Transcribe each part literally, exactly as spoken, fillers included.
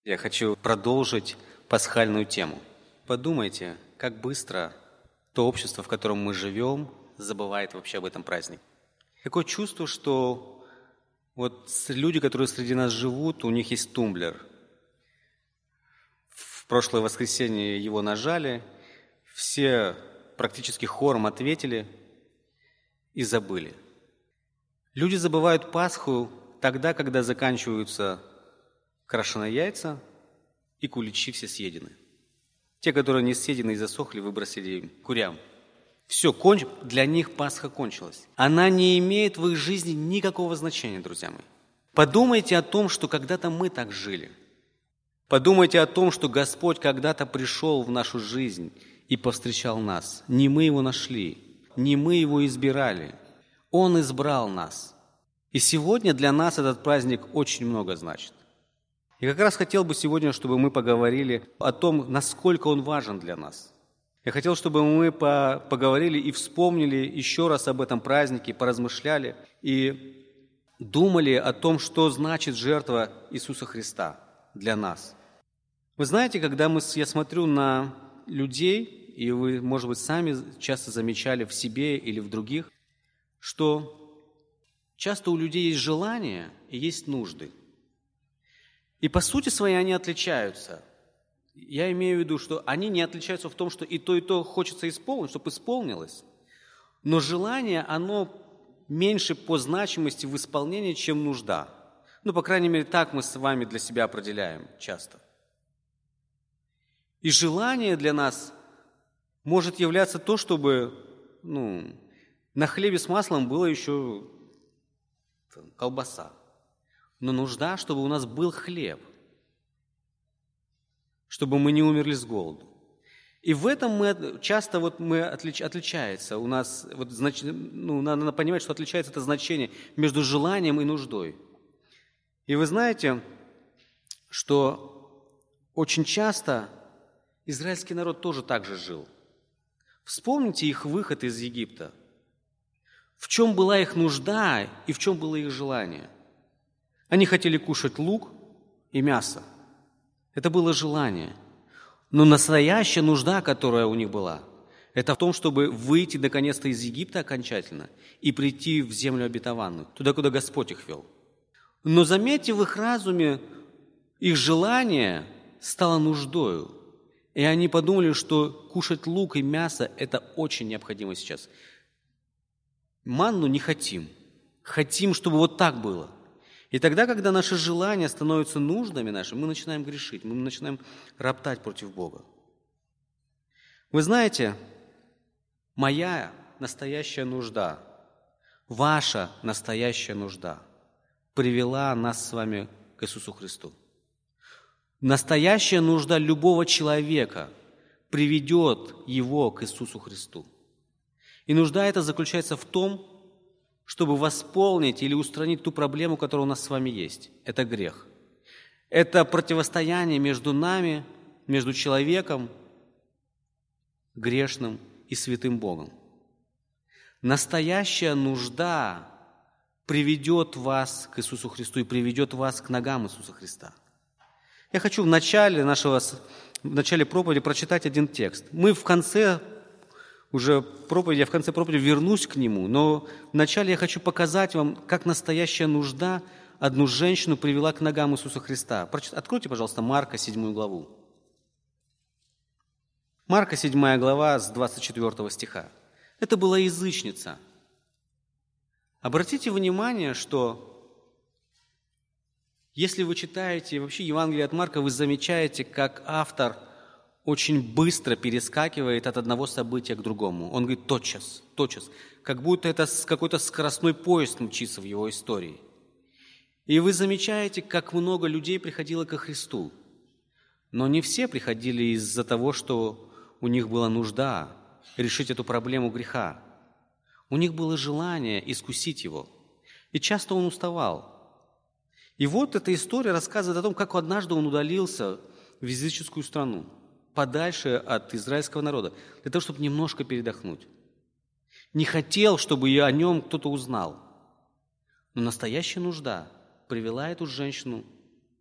Я хочу продолжить пасхальную тему. Подумайте, как быстро то общество, в котором мы живем, забывает вообще об этом празднике. Такое чувство, что вот люди, которые среди нас живут, у них есть тумблер. В прошлое воскресенье его нажали, все практически хором ответили и забыли. Люди забывают Пасху тогда, когда заканчиваются крашеные яйца и куличи все съедены. Те, которые не съедены и засохли, выбросили курям. Все, конч... для них Пасха кончилась. Она не имеет в их жизни никакого значения, друзья мои. Подумайте о том, что когда-то мы так жили. Подумайте о том, что Господь когда-то пришел в нашу жизнь и повстречал нас. Не мы Его нашли, не мы Его избирали. Он избрал нас. И сегодня для нас этот праздник очень много значит. И как раз хотел бы сегодня, чтобы мы поговорили о том, насколько он важен для нас. Я хотел, чтобы мы поговорили и вспомнили еще раз об этом празднике, поразмышляли и думали о том, что значит жертва Иисуса Христа для нас. Вы знаете, когда мы, я смотрю на людей, и вы, может быть, сами часто замечали в себе или в других, что часто у людей есть желания и есть нужды. И по сути своей они отличаются. Я имею в виду, что они не отличаются в том, что и то, и то хочется исполнить, чтобы исполнилось. Но желание, оно меньше по значимости в исполнении, чем нужда. Ну, по крайней мере, так мы с вами для себя определяем часто. И желание для нас может являться то, чтобы ну, на хлебе с маслом было еще там, колбаса. Но нужда, чтобы у нас был хлеб, чтобы мы не умерли с голоду. И в этом мы часто вот мы отлич, отличается. У нас вот, знач, ну, надо понимать, что отличается это значение между желанием и нуждой. И вы знаете, что очень часто израильский народ тоже так же жил. Вспомните их выход из Египта. В чем была их нужда и в чем было их желание? Они хотели кушать лук и мясо. Это было желание. Но настоящая нужда, которая у них была, это в том, чтобы выйти наконец-то из Египта окончательно и прийти в землю обетованную, туда, куда Господь их вел. Но заметьте, в их разуме их желание стало нуждою. И они подумали, что кушать лук и мясо – это очень необходимо сейчас. Манну не хотим. Хотим, чтобы вот так было. И тогда, когда наши желания становятся нуждами нашими, мы начинаем грешить, мы начинаем роптать против Бога. Вы знаете, моя настоящая нужда, ваша настоящая нужда привела нас с вами к Иисусу Христу. Настоящая нужда любого человека приведет его к Иисусу Христу. И нужда эта заключается в том, чтобы восполнить или устранить ту проблему, которая у нас с вами есть. Это грех. Это противостояние между нами, между человеком грешным и святым Богом. Настоящая нужда приведет вас к Иисусу Христу и приведет вас к ногам Иисуса Христа. Я хочу в начале нашего, в начале проповеди прочитать один текст. Мы в конце уже проповеди, я в конце проповеди вернусь к нему, но вначале я хочу показать вам, как настоящая нужда одну женщину привела к ногам Иисуса Христа. Откройте, пожалуйста, Марка, седьмую главу. Марка, седьмая глава, с двадцать четвёртого стиха. Это была язычница. Обратите внимание, что если вы читаете вообще Евангелие от Марка, вы замечаете, как автор очень быстро перескакивает от одного события к другому. Он говорит тотчас, тотчас, как будто это какой-то скоростной поезд мчится в его истории. И вы замечаете, как много людей приходило ко Христу. Но не все приходили из-за того, что у них была нужда решить эту проблему греха. У них было желание искусить его. И часто он уставал. И вот эта история рассказывает о том, как однажды он удалился в языческую страну, подальше от израильского народа, для того, чтобы немножко передохнуть. Не хотел, чтобы о нем кто-то узнал. Но настоящая нужда привела эту женщину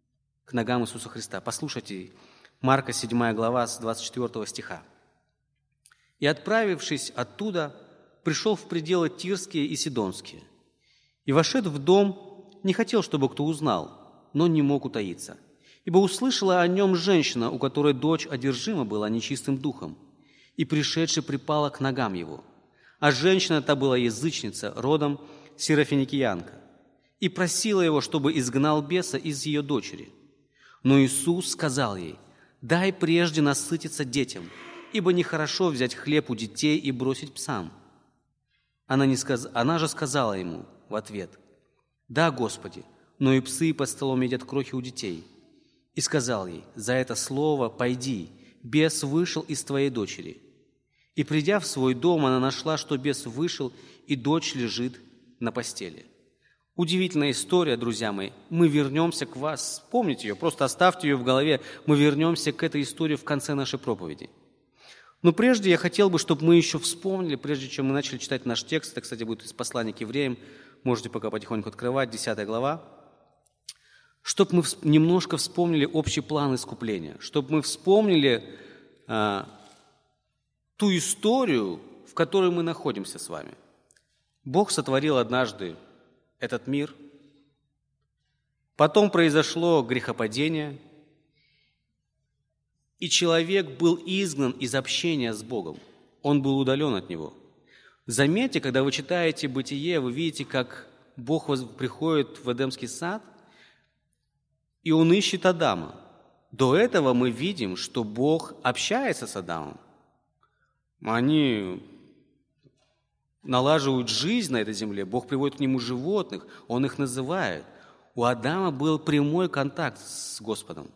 к ногам Иисуса Христа. Послушайте, Марка седьмая глава с двадцать четвёртого стиха. «И, отправившись оттуда, пришел в пределы Тирские и Сидонские, и, вошед в дом, не хотел, чтобы кто узнал, но не мог утаиться, ибо услышала о нем женщина, у которой дочь одержима была нечистым духом, и, пришедши, припала к ногам его. А женщина та была язычница, родом сирофиникиянка, и просила его, чтобы изгнал беса из ее дочери. Но Иисус сказал ей: дай прежде насытиться детям, ибо нехорошо взять хлеб у детей и бросить псам. Она, не сказ... Она же сказала ему в ответ: да, Господи, но и псы под столом едят крохи у детей. И сказал ей: за это слово пойди, бес вышел из твоей дочери. И, придя в свой дом, она нашла, что бес вышел, и дочь лежит на постели». Удивительная история, друзья мои. Мы вернемся к вас. Вспомните ее, просто оставьте ее в голове. Мы вернемся к этой истории в конце нашей проповеди. Но прежде я хотел бы, чтобы мы еще вспомнили, прежде чем мы начали читать наш текст, это, кстати, будет из послания к евреям, можете пока потихоньку открывать, десятая глава, чтобы мы немножко вспомнили общий план искупления, чтобы мы вспомнили а, ту историю, в которой мы находимся с вами. Бог сотворил однажды этот мир. Потом произошло грехопадение, и человек был изгнан из общения с Богом. Он был удален от Него. Заметьте, когда вы читаете Бытие, вы видите, как Бог приходит в Эдемский сад, и Он ищет Адама. До этого мы видим, что Бог общается с Адамом. Они налаживают жизнь на этой земле, Бог приводит к нему животных, Он их называет. У Адама был прямой контакт с Господом.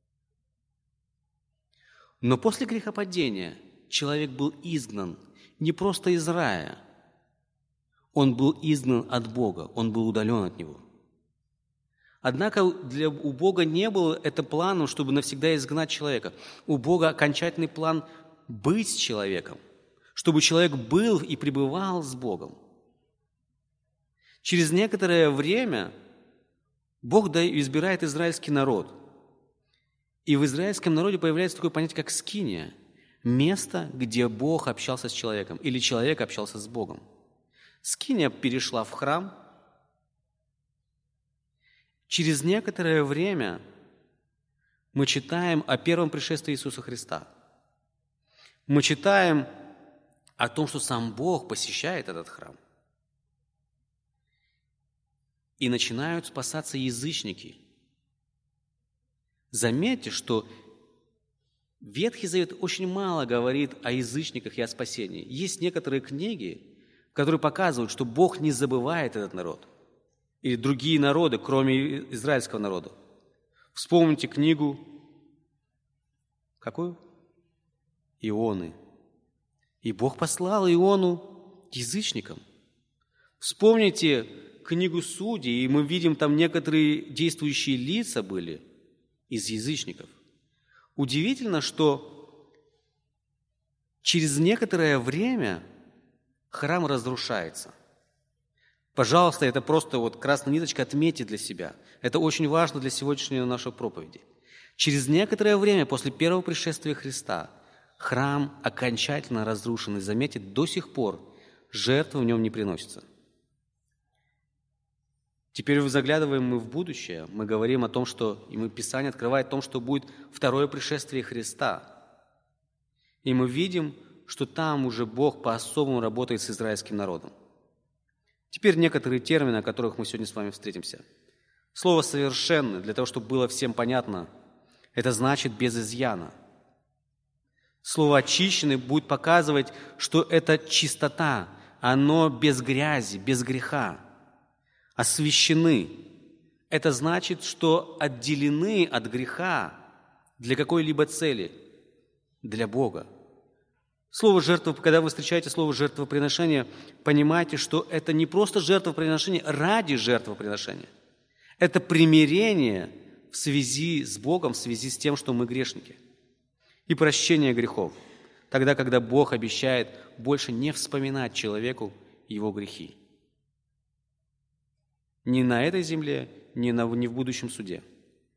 Но после грехопадения человек был изгнан не просто из рая, он был изгнан от Бога, он был удален от Него. Однако для, у Бога не было это планом, чтобы навсегда изгнать человека. У Бога окончательный план быть с человеком, чтобы человек был и пребывал с Богом. Через некоторое время Бог избирает израильский народ. И в израильском народе появляется такое понятие, как скиния. Место, где Бог общался с человеком, или человек общался с Богом. Скиния перешла в храм. Через некоторое время мы читаем о первом пришествии Иисуса Христа. Мы читаем о том, что сам Бог посещает этот храм. И начинают спасаться язычники. Заметьте, что Ветхий Завет очень мало говорит о язычниках и о спасении. Есть некоторые книги, которые показывают, что Бог не забывает этот народ. Или другие народы, кроме израильского народа. Вспомните книгу, какую? Ионы. И Бог послал Иону к язычникам. Вспомните книгу Судей, и мы видим, там некоторые действующие лица были из язычников. Удивительно, что через некоторое время храм разрушается. Пожалуйста, это просто вот красная ниточка, отметьте для себя. Это очень важно для сегодняшней нашей проповеди. Через некоторое время после первого пришествия Христа храм окончательно разрушен. И заметьте, до сих пор жертвы в нем не приносятся. Теперь заглядываем мы в будущее, мы говорим о том, что, и мы Писание открывает о том, что будет второе пришествие Христа. И мы видим, что там уже Бог по-особому работает с израильским народом. Теперь некоторые термины, о которых мы сегодня с вами встретимся. Слово «совершенный», для того, чтобы было всем понятно, это значит «без изъяна». Слово «очищенный» будет показывать, что это чистота, оно без грязи, без греха. Освящены. Это значит, что отделены от греха для какой-либо цели, для Бога. Слово «жертва», когда вы встречаете слово «жертвоприношение», понимайте, что это не просто жертвоприношение ради жертвоприношения. Это примирение в связи с Богом, в связи с тем, что мы грешники. И прощение грехов. Тогда, когда Бог обещает больше не вспоминать человеку его грехи. Ни на этой земле, ни, на, ни в будущем суде.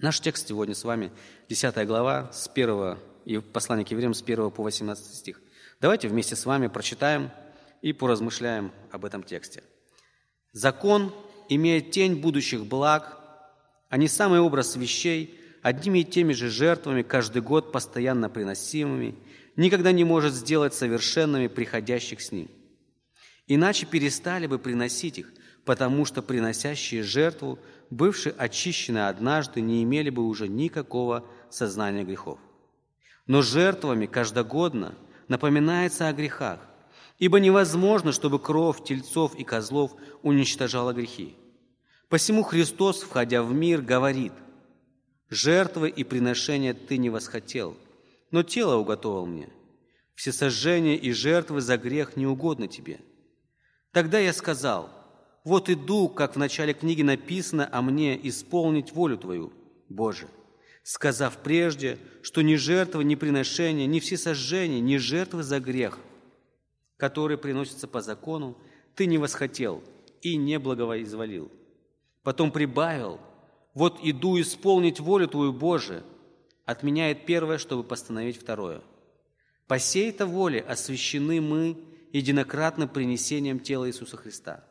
Наш текст сегодня с вами, десятая глава, с первого, и послание к евреям с первого по восемнадцатый стих. Давайте вместе с вами прочитаем и поразмышляем об этом тексте. «Закон имеет тень будущих благ, а не самый образ вещей, одними и теми же жертвами, каждый год постоянно приносимыми, никогда не может сделать совершенными приходящих с ним. Иначе перестали бы приносить их, потому что приносящие жертву, бывшие очищены однажды, не имели бы уже никакого сознания грехов. Но жертвами каждогодно напоминается о грехах, ибо невозможно, чтобы кровь тельцов и козлов уничтожала грехи. Посему Христос, входя в мир, говорит: «Жертвы и приношения ты не восхотел, но тело уготовил мне. Всесожжения и жертвы за грех не угодны тебе». Тогда я сказал: «Вот иду, как в начале книги написано о мне, исполнить волю Твою, Боже», сказав прежде, что ни жертвы, ни приношения, ни всесожжения, ни жертвы за грех, которые приносятся по закону, Ты не восхотел и не благовоизволил. Потом прибавил: «Вот иду исполнить волю Твою, Боже», отменяет первое, чтобы постановить второе. По сей-то воле освящены мы единократным принесением тела Иисуса Христа.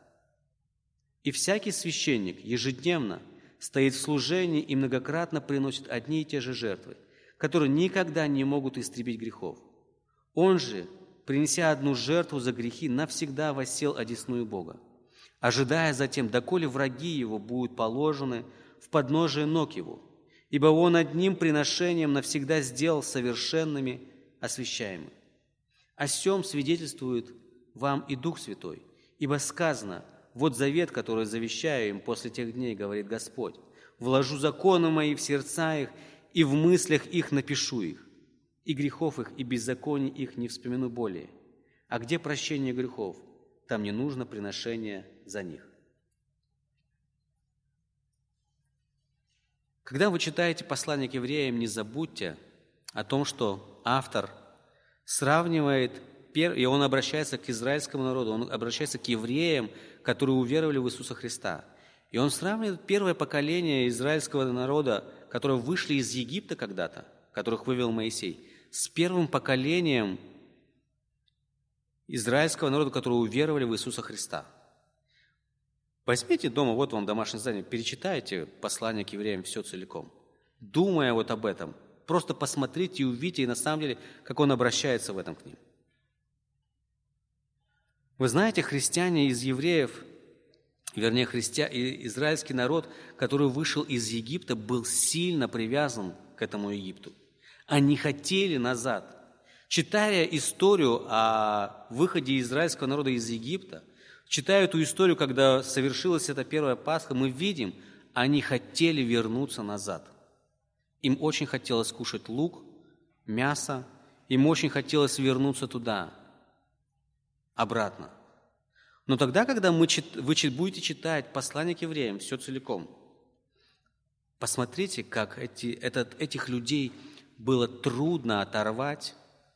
И всякий священник ежедневно стоит в служении и многократно приносит одни и те же жертвы, которые никогда не могут истребить грехов. Он же, принеся одну жертву за грехи, навсегда воссел одесную Бога, ожидая затем, доколе враги его будут положены в подножие ног его, ибо он одним приношением навсегда сделал совершенными освящаемых. О сем свидетельствует вам и Дух Святой, ибо сказано: «Вот завет, который завещаю им после тех дней, говорит Господь, вложу законы мои в сердца их, и в мыслях их напишу их, и грехов их, и беззаконий их не вспомину более. А где прощение грехов, там не нужно приношение за них». Когда вы читаете послание к евреям, не забудьте о том, что автор сравнивает, и он обращается к израильскому народу, он обращается к евреям, которые уверовали в Иисуса Христа. И он сравнивает первое поколение израильского народа, которые вышли из Египта когда-то, которых вывел Моисей, с первым поколением израильского народа, которые уверовали в Иисуса Христа. Возьмите дома, вот вам домашнее задание, перечитайте послание к евреям все целиком, думая вот об этом. Просто посмотрите и увидите, и на самом деле, как он обращается в этом к ним. Вы знаете, христиане из евреев, вернее, христиа... израильский народ, который вышел из Египта, был сильно привязан к этому Египту. Они хотели назад. Читая историю о выходе израильского народа из Египта, читая эту историю, когда совершилась эта первая Пасха, мы видим, они хотели вернуться назад. Им очень хотелось кушать лук, мясо, им очень хотелось вернуться туда, обратно. Но тогда, когда мы, вы будете читать послание к евреям все целиком, посмотрите, как эти, этот, этих людей было трудно оторвать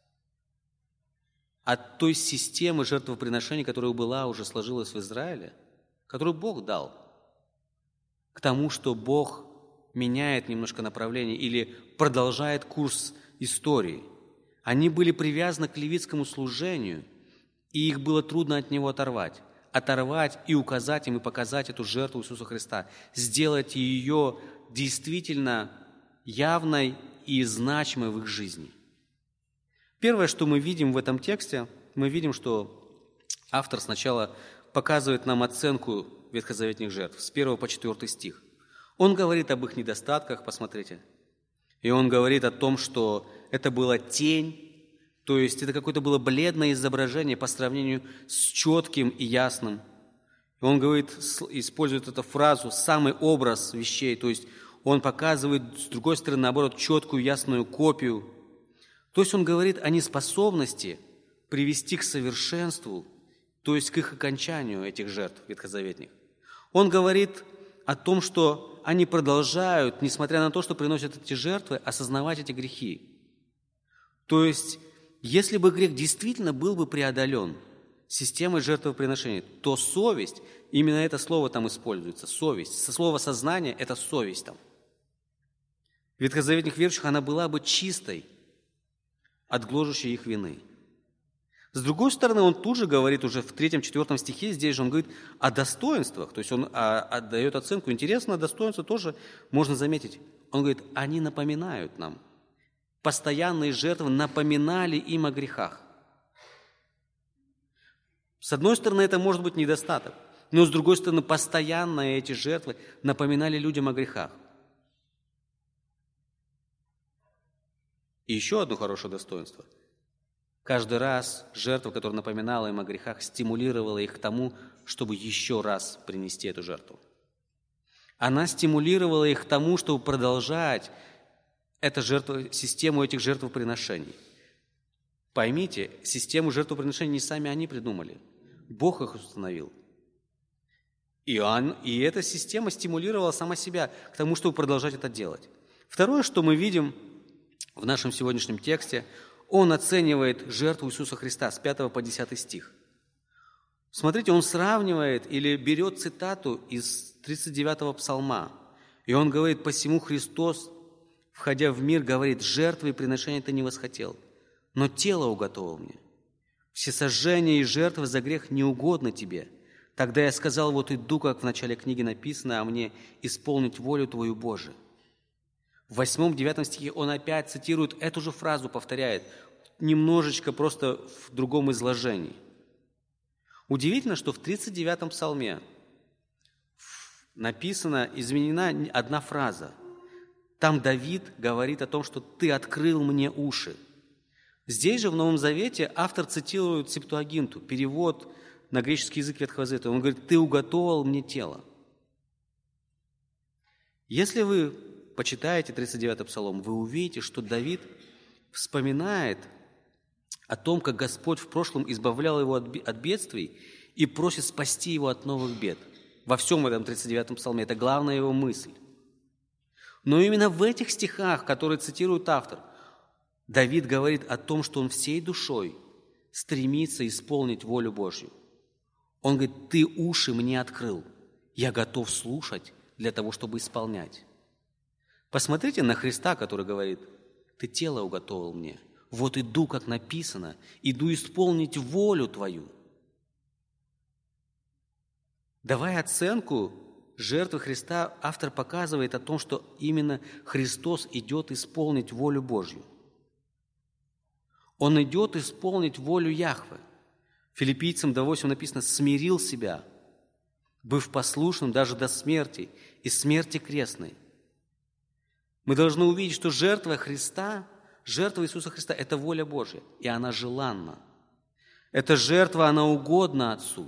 от той системы жертвоприношений, которая была уже сложилась в Израиле, которую Бог дал, к тому, что Бог меняет немножко направление или продолжает курс истории. Они были привязаны к левитскому служению, и их было трудно от него оторвать. Оторвать и указать им, и показать эту жертву Иисуса Христа, сделать ее действительно явной и значимой в их жизни. Первое, что мы видим в этом тексте, мы видим, что автор сначала показывает нам оценку ветхозаветных жертв с первого по четвёртый стих. Он говорит об их недостатках, посмотрите. И он говорит о том, что это была тень, то есть это какое-то было бледное изображение по сравнению с четким и ясным. И он говорит, использует эту фразу «самый образ вещей», то есть он показывает, с другой стороны, наоборот, четкую, ясную копию. То есть он говорит о неспособности привести к совершенству, то есть к их окончанию этих жертв ветхозаветных. Он говорит о том, что они продолжают, несмотря на то, что приносят эти жертвы, осознавать эти грехи. То есть, если бы грех действительно был бы преодолен системой жертвоприношений, то совесть, именно это слово там используется, совесть, со слова сознание – это совесть там. ветхозаветных верующих, она была бы чистой от гложущей их вины. С другой стороны, он тут же говорит уже в третьем-четвертом стихе, здесь же он говорит о достоинствах, то есть он отдает оценку. Интересно, достоинство тоже можно заметить. Он говорит, они напоминают нам. Постоянные жертвы напоминали им о грехах. С одной стороны, это может быть недостаток, но с другой стороны, постоянно эти жертвы напоминали людям о грехах. И еще одно хорошее достоинство. Каждый раз жертва, которая напоминала им о грехах, стимулировала их к тому, чтобы еще раз принести эту жертву. Она стимулировала их к тому, чтобы продолжать эту жертву, систему этих жертвоприношений. Поймите, систему жертвоприношений не сами они придумали. Бог их установил. И, он, и эта система стимулировала сама себя к тому, чтобы продолжать это делать. Второе, что мы видим в нашем сегодняшнем тексте, он оценивает жертву Иисуса Христа с пятого по десятый стих. Смотрите, он сравнивает или берет цитату из тридцать девятого псалма. И он говорит, «Посему Христос, входя в мир, говорит, жертвы и приношения ты не восхотел, но тело уготовил мне. Всесожжение и жертвы за грех не угодно тебе. Тогда я сказал, вот иду, как в начале книги написано, а мне исполнить волю Твою, Божию». В восьмом-девятом стихе он опять цитирует эту же фразу, повторяет, немножечко просто в другом изложении. Удивительно, что в тридцать девятом псалме написана, изменена одна фраза. Там Давид говорит о том, что «ты открыл мне уши». Здесь же в Новом Завете автор цитирует Септуагинту, перевод на греческий язык Ветхого Завета. Он говорит, «ты уготовал мне тело». Если вы почитаете тридцать девятый псалом, вы увидите, что Давид вспоминает о том, как Господь в прошлом избавлял его от бедствий и просит спасти его от новых бед. Во всем этом тридцать девятом псалме это главная его мысль. Но именно в этих стихах, которые цитирует автор, Давид говорит о том, что он всей душой стремится исполнить волю Божью. Он говорит, «ты уши мне открыл, я готов слушать для того, чтобы исполнять». Посмотрите на Христа, который говорит, «ты тело уготовил мне, вот иду, как написано, иду исполнить волю Твою». Давая оценку жертвы Христа, автор показывает о том, что именно Христос идет исполнить волю Божью. Он идет исполнить волю Яхве. Филиппийцам два восемь написано «смирил себя, быв послушным даже до смерти и смерти крестной». Мы должны увидеть, что жертва Христа, жертва Иисуса Христа – это воля Божья, и она желанна. Эта жертва, она угодна Отцу.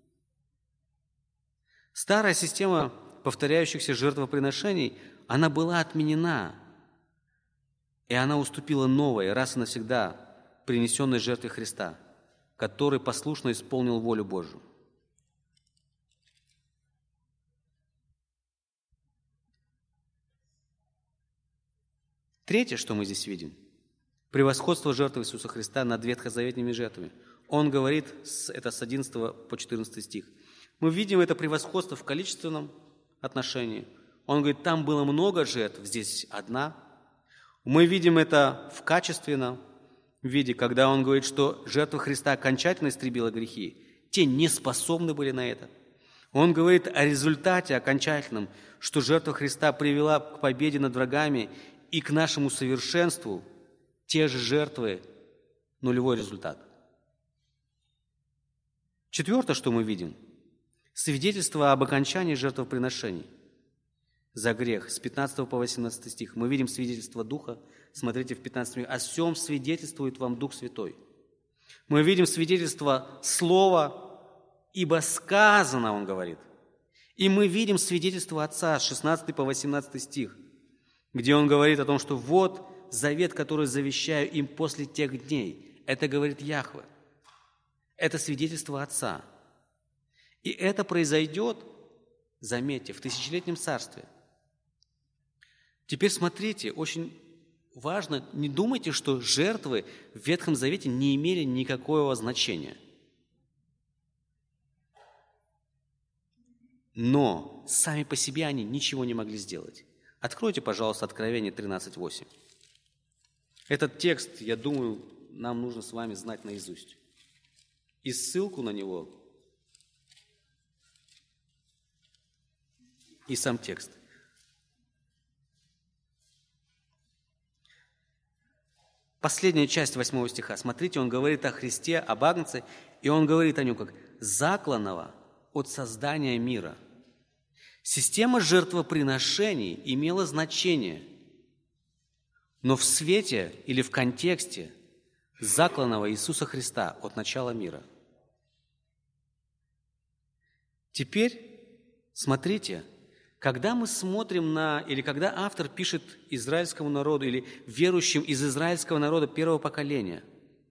Старая система повторяющихся жертвоприношений, она была отменена, и она уступила новой, раз и навсегда принесенной жертве Христа, который послушно исполнил волю Божию. Третье, что мы здесь видим, превосходство жертвы Иисуса Христа над ветхозаветными жертвами. Он говорит, это с одиннадцатого по четырнадцатый стих, мы видим это превосходство в количественном отношении. Он говорит, там было много жертв, здесь одна. Мы видим это в качественном виде, когда он говорит, что жертва Христа окончательно истребила грехи. Те не способны были на это. Он говорит о результате окончательном, что жертва Христа привела к победе над врагами и к нашему совершенству. Те же жертвы, нулевой результат. Четвертое, что мы видим, свидетельство об окончании жертвоприношений за грех. С пятнадцатого по восемнадцатый стих мы видим свидетельство Духа. Смотрите в пятнадцатом стихе. «О сем свидетельствует вам Дух Святой». Мы видим свидетельство Слова, ибо сказано, он говорит. И мы видим свидетельство Отца, с шестнадцатого по восемнадцатый стих, где он говорит о том, что вот завет, который завещаю им после тех дней. Это говорит Яхве. Это свидетельство Отца. И это произойдет, заметьте, в тысячелетнем царстве. Теперь смотрите, очень важно, не думайте, что жертвы в Ветхом Завете не имели никакого значения. Но сами по себе они ничего не могли сделать. Откройте, пожалуйста, Откровение тринадцать восемь. Этот текст, я думаю, нам нужно с вами знать наизусть. И ссылку на него, и сам текст. Последняя часть восьмого стиха. Смотрите, он говорит о Христе, об Агнце, и он говорит о нем как «закланного от создания мира». Система жертвоприношений имела значение, но в свете или в контексте закланного Иисуса Христа от начала мира. Теперь смотрите, когда мы смотрим на, или когда автор пишет израильскому народу или верующим из израильского народа первого поколения,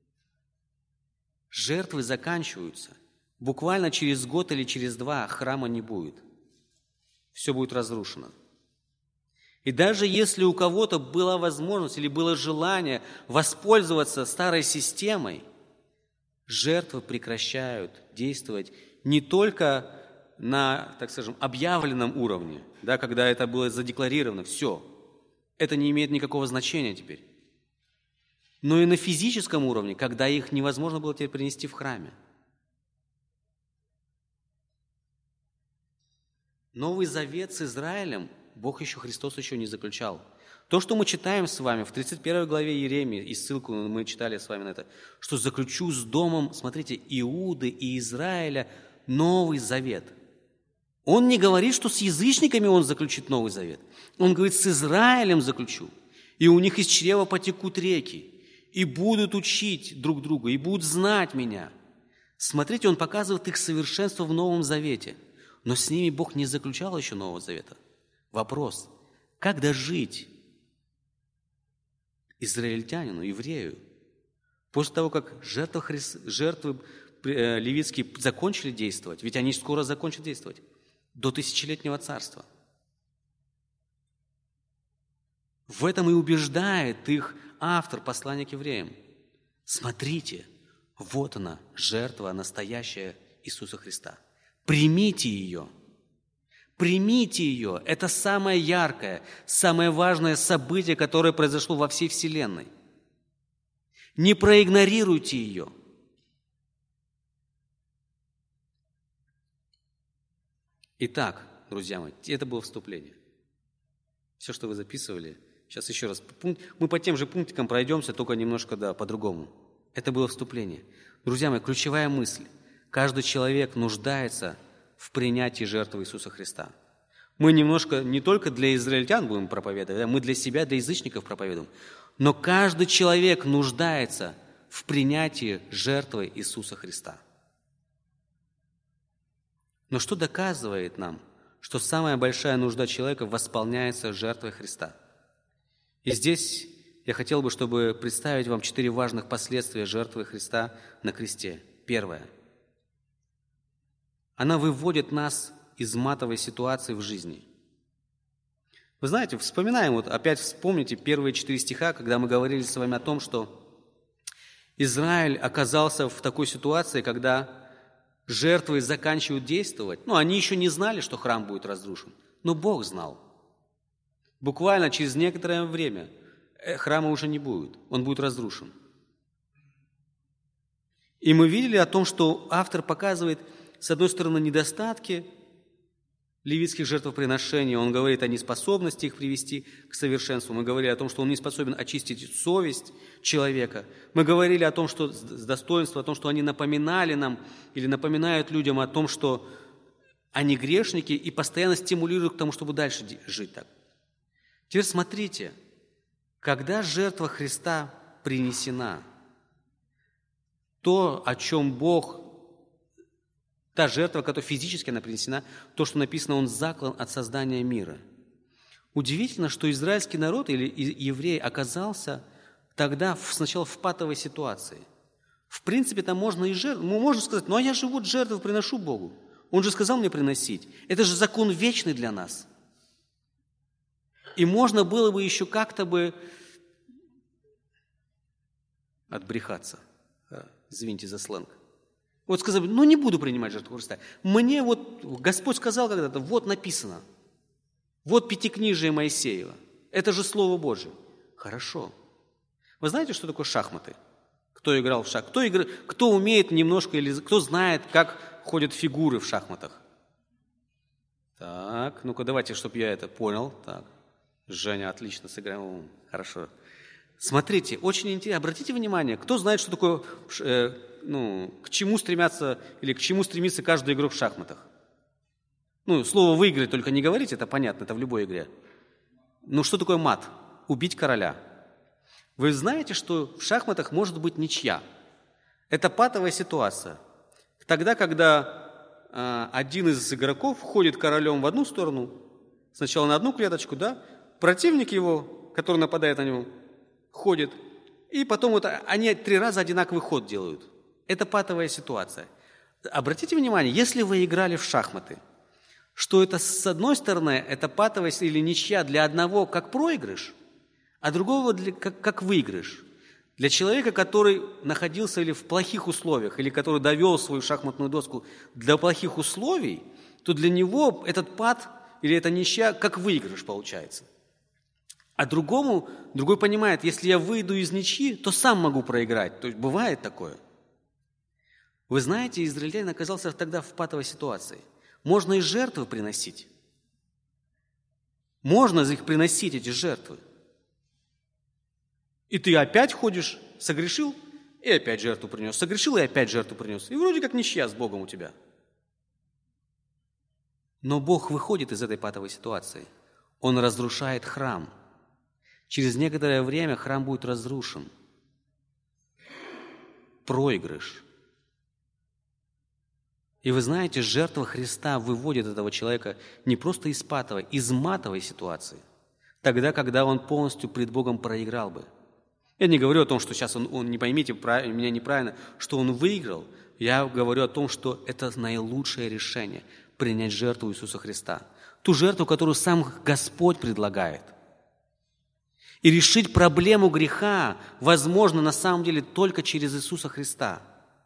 жертвы заканчиваются, буквально через год или через два храма не будет. Все будет разрушено. И даже если у кого-то была возможность или было желание воспользоваться старой системой, жертвы прекращают действовать не только на, так скажем, объявленном уровне, да, когда это было задекларировано, все, это не имеет никакого значения теперь. Но и на физическом уровне, когда их невозможно было теперь принести в храме. Новый завет с Израилем Бог еще, Христос еще не заключал. То, что мы читаем с вами в тридцать первой главе Иеремии, и ссылку мы читали с вами на это, что заключу с домом, смотрите, Иуды и Израиля новый завет. Он не говорит, что с язычниками он заключит новый завет. Он говорит, с Израилем заключу. И у них из чрева потекут реки, и будут учить друг друга, и будут знать меня. Смотрите, он показывает их совершенство в Новом Завете. Но с ними Бог не заключал еще Нового Завета. Вопрос, как дожить израильтянину, еврею, после того, как жертвы, Христ... жертвы э, левитские закончили действовать, ведь они скоро закончат действовать, до тысячелетнего царства. В этом и убеждает их автор послания к евреям. Смотрите, вот она, жертва настоящая Иисуса Христа. Примите ее. Примите ее. Это самое яркое, самое важное событие, которое произошло во всей Вселенной. Не проигнорируйте ее. Итак, друзья мои, это было вступление. Все, что вы записывали, сейчас еще раз. Мы по тем же пунктикам пройдемся, только немножко, да, по-другому. Это было вступление. Друзья мои, ключевая мысль. Каждый человек нуждается в принятии жертвы Иисуса Христа. Мы немножко не только для израильтян будем проповедовать, мы для себя, для язычников проповедуем, но каждый человек нуждается в принятии жертвы Иисуса Христа. Но что доказывает нам, что самая большая нужда человека восполняется жертвой Христа? И здесь я хотел бы, чтобы представить вам четыре важных последствия жертвы Христа на кресте. Первое. Она выводит нас из матовой ситуации в жизни. Вы знаете, вспоминаем, вот опять вспомните первые четыре стиха, когда мы говорили с вами о том, что Израиль оказался в такой ситуации, когда жертвы заканчивают действовать. Ну, они еще не знали, что храм будет разрушен, но Бог знал. Буквально через некоторое время храма уже не будет, он будет разрушен. И мы видели о том, что автор показывает, с одной стороны, недостатки левитских жертвоприношений. Он говорит о неспособности их привести к совершенству. Мы говорили о том, что он не способен очистить совесть человека. Мы говорили о том, что с достоинством, о том, что они напоминали нам или напоминают людям о том, что они грешники и постоянно стимулируют к тому, чтобы дальше жить так. Теперь смотрите, когда жертва Христа принесена, то, о чем Бог, та жертва, которая физически она принесена, то, что написано, он заклан от создания мира. Удивительно, что израильский народ или еврей оказался тогда сначала в патовой ситуации. В принципе, там можно и жертву, можно сказать, ну а я же вот жертву приношу Богу. Он же сказал мне приносить. Это же закон вечный для нас. И можно было бы еще как-то бы отбрехаться. Извините за сленг. Вот сказать, ну не буду принимать жертву Христа. Мне вот Господь сказал когда-то, вот написано. Вот пятикнижие Моисеева. Это же Слово Божие. Хорошо. Вы знаете, что такое шахматы? Кто играл в шах? Кто, игр... кто умеет немножко, или кто знает, как ходят фигуры в шахматах? Так, ну-ка давайте, чтобы я это понял. Так, Женя отлично сыграл. Хорошо. Смотрите, очень интересно. Обратите внимание, кто знает, что такое, э, ну, к чему стремятся или к чему стремится каждый игрок в шахматах? Ну, слово «выиграть» только не говорите, это понятно, это в любой игре. Ну, что такое мат? Убить короля. Вы знаете, что в шахматах может быть ничья. Это патовая ситуация. Тогда, когда э, один из игроков входит королем в одну сторону, сначала на одну клеточку, да, противник его, который нападает на него, ходит, и потом вот они три раза одинаковый ход делают. Это патовая ситуация. Обратите внимание, если вы играли в шахматы, что это, с одной стороны, это патовая или ничья для одного как проигрыш, а другого для, как, как выигрыш. Для человека, который находился или в плохих условиях, или который довел свою шахматную доску до плохих условий, то для него этот пат или эта ничья как выигрыш получается. А другому, другой понимает, если я выйду из ничьи, то сам могу проиграть. То есть бывает такое. Вы знаете, израильтянин оказался тогда в патовой ситуации. Можно и жертвы приносить. Можно их приносить, эти жертвы. И ты опять ходишь, согрешил, и опять жертву принес. Согрешил, и опять жертву принес. И вроде как ничья с Богом у тебя. Но Бог выходит из этой патовой ситуации. Он разрушает храм. Через некоторое время храм будет разрушен. Проигрыш. И вы знаете, жертва Христа выводит этого человека не просто из патовой, из матовой ситуации. Тогда, когда он полностью пред Богом проиграл бы. Я не говорю о том, что сейчас он, он не поймите меня неправильно, что он выиграл. Я говорю о том, что это наилучшее решение – принять жертву Иисуса Христа. Ту жертву, которую сам Господь предлагает. И решить проблему греха возможно на самом деле только через Иисуса Христа.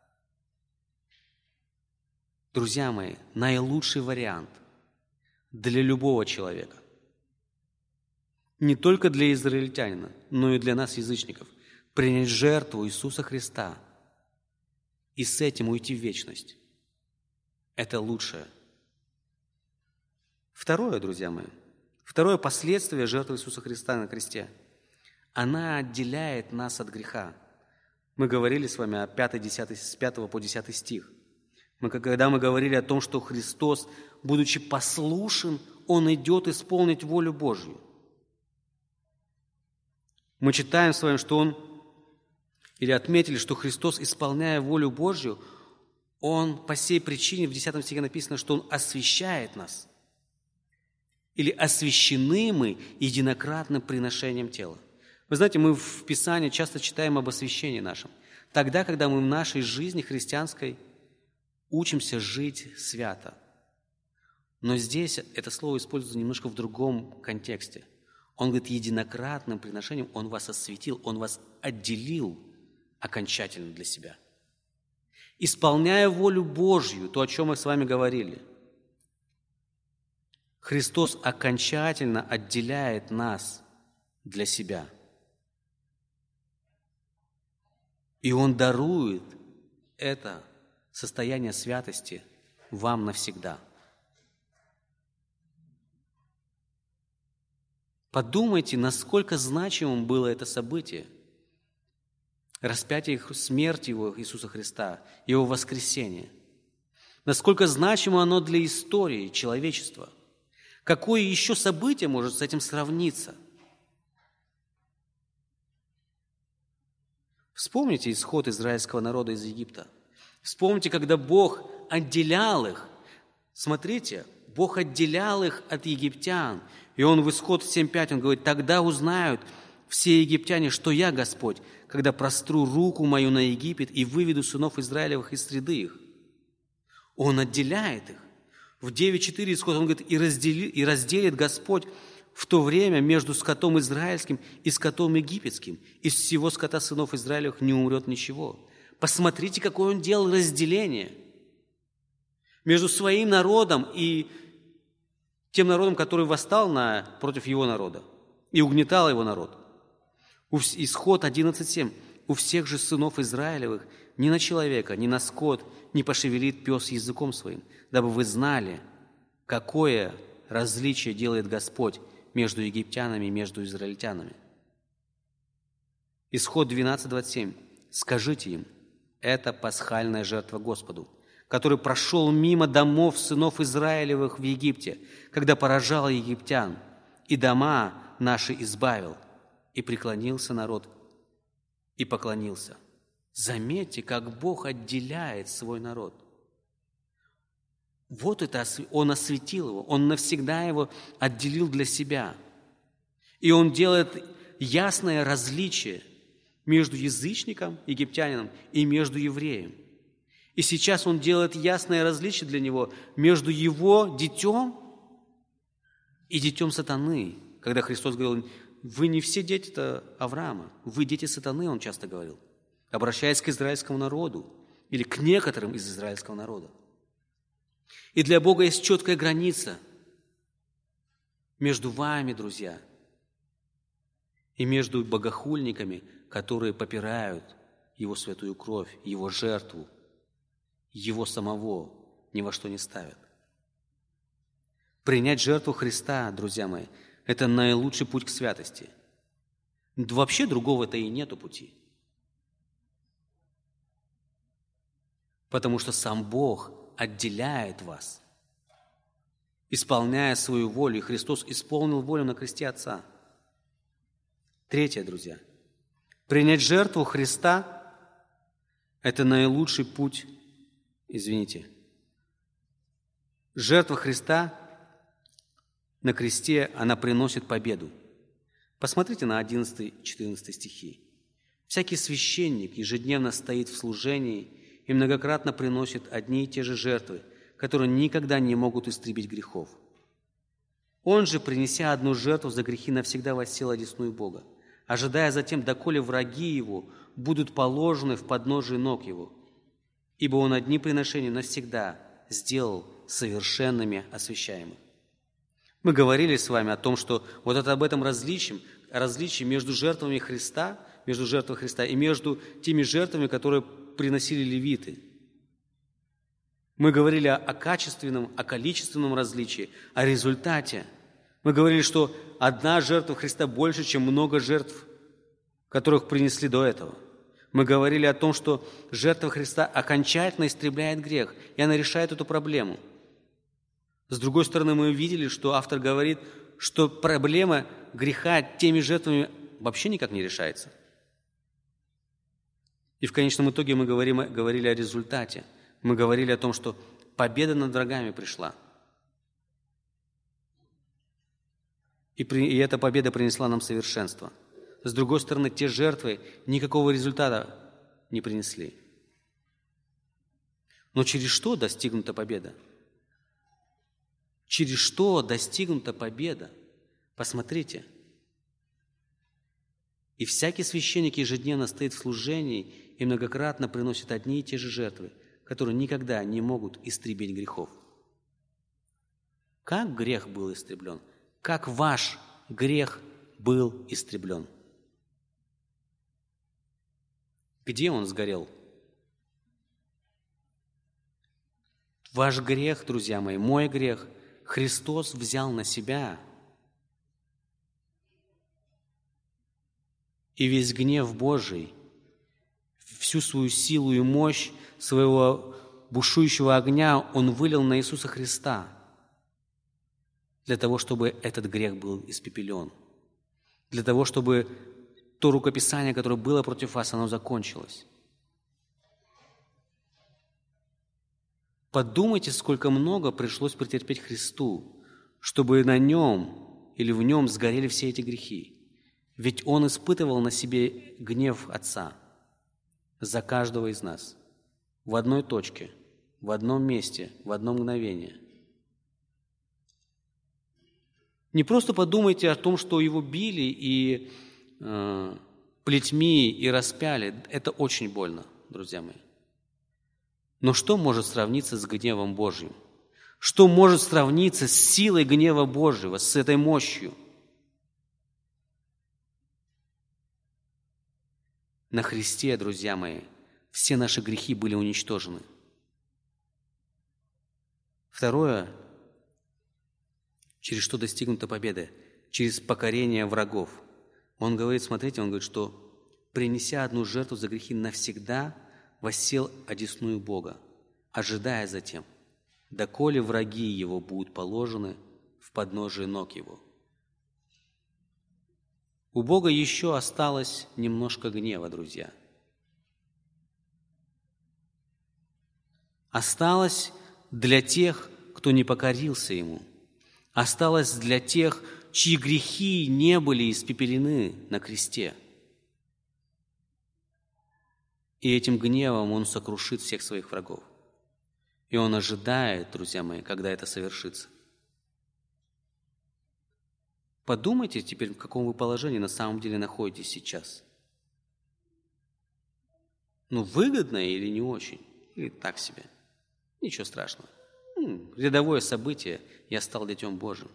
Друзья мои, наилучший вариант для любого человека, не только для израильтянина, но и для нас, язычников, принять жертву Иисуса Христа и с этим уйти в вечность. Это лучшее. Второе, друзья мои, второе последствие жертвы Иисуса Христа на кресте – она отделяет нас от греха. Мы говорили с вами о пятом, десятом, с пятого по десятый стих. Мы, когда мы говорили о том, что Христос, будучи послушен, Он идет исполнить волю Божью. Мы читаем с вами, что Он, или отметили, что Христос, исполняя волю Божью, Он по сей причине, в десятом стихе написано, что Он освящает нас. Или освящены мы единократным приношением тела. Вы знаете, мы в Писании часто читаем об освящении нашем. Тогда, когда мы в нашей жизни христианской учимся жить свято. Но здесь это слово используется немножко в другом контексте. Он говорит, единократным приношением Он вас осветил, Он вас отделил окончательно для себя. Исполняя волю Божью, то, о чем мы с вами говорили, Христос окончательно отделяет нас для себя. И Он дарует это состояние святости вам навсегда. Подумайте, насколько значимым было это событие. Распятие, смерть Его, Иисуса Христа, Его воскресение. Насколько значимо оно для истории человечества. Какое еще событие может с этим сравниться? Вспомните исход израильского народа из Египта. Вспомните, когда Бог отделял их. Смотрите, Бог отделял их от египтян. И Он в исход семь пять, Он говорит, «Тогда узнают все египтяне, что я Господь, когда простру руку мою на Египет и выведу сынов Израилевых из среды их». Он отделяет их. В девять четыре исход Он говорит, «И, раздели, и разделит Господь в то время между скотом израильским и скотом египетским. Из всего скота сынов Израилевых не умрет ничего». Посмотрите, какое Он делал разделение между своим народом и тем народом, который восстал на, против его народа и угнетал его народ. Исход одиннадцать семь. «У всех же сынов Израилевых ни на человека, ни на скот не пошевелит пес языком своим, дабы вы знали, какое различие делает Господь между египтянами и между израильтянами». Исход двенадцать двадцать семь. «Скажите им, это пасхальная жертва Господу, который прошел мимо домов сынов Израилевых в Египте, когда поражал египтян, и дома наши избавил, и преклонился народ, и поклонился». Заметьте, как Бог отделяет свой народ. Вот это Он осветил его, Он навсегда его отделил для себя. И Он делает ясное различие между язычником, египтянином, и между евреем. И сейчас Он делает ясное различие для него между его детем и детем сатаны. Когда Христос говорил: «Вы не все дети-то Авраама, вы дети сатаны», Он часто говорил, обращаясь к израильскому народу или к некоторым из израильского народа. И для Бога есть четкая граница между вами, друзья, и между богохульниками, которые попирают Его святую кровь, Его жертву, Его самого ни во что не ставят. Принять жертву Христа, друзья мои, это наилучший путь к святости. Вообще другого-то и нету пути. Потому что сам Бог отделяет вас, исполняя свою волю, и Христос исполнил волю на кресте Отца. Третье, друзья. Принять жертву Христа – это наилучший путь, извините, жертва Христа на кресте, она приносит победу. Посмотрите на одиннадцатый-четырнадцатый стихи. «Всякий священник ежедневно стоит в служении и многократно приносит одни и те же жертвы, которые никогда не могут истребить грехов. Он же, принеся одну жертву за грехи, навсегда воссел одесную Бога, ожидая затем, доколе враги его будут положены в подножие ног его, ибо он одни приношения навсегда сделал совершенными освящаемых». Мы говорили с вами о том, что вот это об этом различии, различии между жертвами Христа, между жертвой Христа и между теми жертвами, которые приносили левиты. Мы говорили о, о качественном, о количественном различии, о результате. Мы говорили, что одна жертва Христа больше, чем много жертв, которых принесли до этого. Мы говорили о том, что жертва Христа окончательно истребляет грех, и она решает эту проблему. С другой стороны, мы увидели, что автор говорит, что проблема греха теми жертвами вообще никак не решается. И в конечном итоге мы говорим, говорили о результате. Мы говорили о том, что победа над врагами пришла. И, при, и эта победа принесла нам совершенство. С другой стороны, те жертвы никакого результата не принесли. Но через что достигнута победа? Через что достигнута победа? Посмотрите. «И всякий священник ежедневно стоит в служении и многократно приносит одни и те же жертвы, которые никогда не могут истребить грехов». Как грех был истреблен? Как ваш грех был истреблен? Где он сгорел? Ваш грех, друзья мои, мой грех, Христос взял на себя. И весь гнев Божий, всю свою силу и мощь своего бушующего огня Он вылил на Иисуса Христа для того, чтобы этот грех был испепелен, для того, чтобы то рукописание, которое было против вас, оно закончилось. Подумайте, сколько много пришлось претерпеть Христу, чтобы на Нем или в Нем сгорели все эти грехи. Ведь Он испытывал на себе гнев Отца за каждого из нас в одной точке, в одном месте, в одно мгновение. Не просто подумайте о том, что Его били и э, плетьми и распяли. Это очень больно, друзья мои. Но что может сравниться с гневом Божьим? Что может сравниться с силой гнева Божьего, с этой мощью? На Христе, друзья мои, все наши грехи были уничтожены. Второе, через что достигнута победа? Через покорение врагов. Он говорит, смотрите, он говорит, что принеся одну жертву за грехи навсегда, воссел одесную Бога, ожидая затем, доколе враги его будут положены в подножие ног его. У Бога еще осталось немножко гнева, друзья. Осталось для тех, кто не покорился Ему. Осталось для тех, чьи грехи не были испепелены на кресте. И этим гневом Он сокрушит всех своих врагов. И Он ожидает, друзья мои, когда это совершится. Подумайте теперь, в каком вы положении на самом деле находитесь сейчас. Ну, выгодно или не очень? Или так себе? Ничего страшного. Ну, рядовое событие, я стал детем Божьим.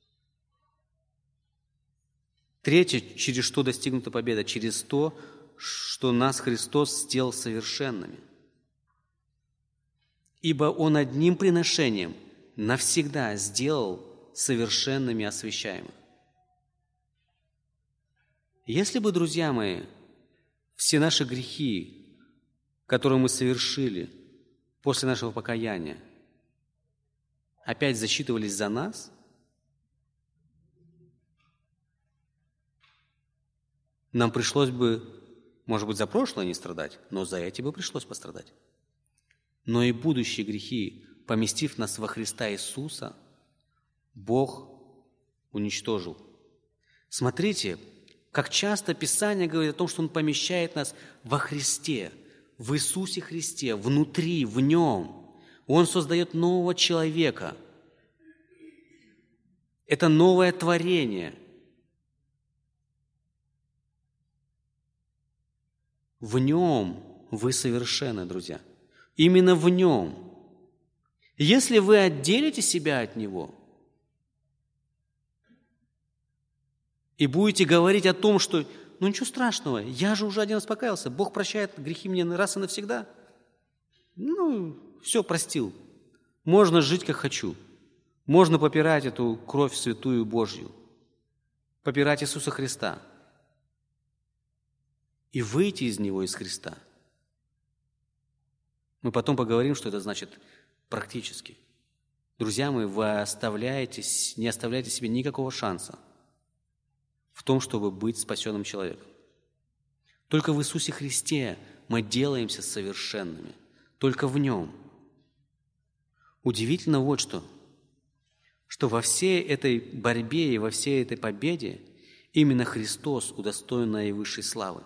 Третье, через что достигнута победа? Через то, что нас Христос сделал совершенными. Ибо Он одним приношением навсегда сделал совершенными освящаемых. Если бы, друзья мои, все наши грехи, которые мы совершили после нашего покаяния, опять засчитывались за нас, нам пришлось бы, может быть, за прошлое не страдать, но за эти бы пришлось пострадать. Но и будущие грехи, поместив нас во Христа Иисуса, Бог уничтожил. Смотрите, как часто Писание говорит о том, что Он помещает нас во Христе, в Иисусе Христе, внутри, в Нем. Он создает нового человека. Это новое творение. В Нем вы совершенны, друзья. Именно в Нем. Если вы отделите себя от Него и будете говорить о том, что ну ничего страшного, я же уже один раз покаялся, Бог прощает грехи мне раз и навсегда. Ну, все простил. Можно жить, как хочу. Можно попирать эту кровь святую Божью, попирать Иисуса Христа и выйти из Него, из Христа. Мы потом поговорим, что это значит практически. Друзья мои, вы оставляете, не оставляете себе никакого шанса в том, чтобы быть спасенным человеком. Только в Иисусе Христе мы делаемся совершенными. Только в Нем. Удивительно вот что, что во всей этой борьбе и во всей этой победе именно Христос удостоен наивысшей славы.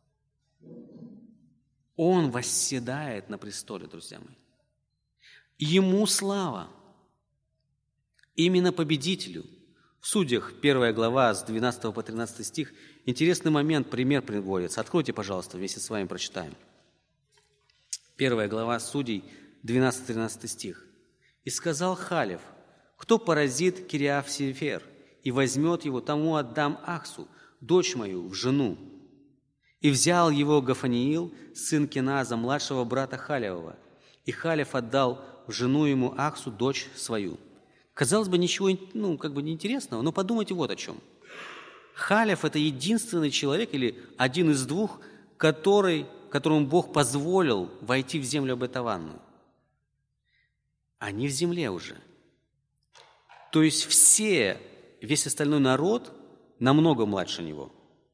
Он восседает на престоле, друзья мои. Ему слава. Именно победителю. В Судьях, первая глава, с двенадцатого по тринадцатый стих, интересный момент, пример приводится. Откройте, пожалуйста, вместе с вами прочитаем. Первая глава Судей, двенадцатый-тринадцатый стих. «И сказал Халев, кто поразит Кириаф-Сефер и возьмет его, тому отдам Ахсу, дочь мою, в жену. И взял его Гафаниил, сын Кеназа, младшего брата Халевого, и Халев отдал в жену ему Ахсу, дочь свою». Казалось бы, ничего ну, как бы неинтересного, но подумайте вот о чем. Халев – это единственный человек или один из двух, который, которому Бог позволил войти в землю обетованную. Они в земле уже. То есть все, весь остальной народ намного младше него.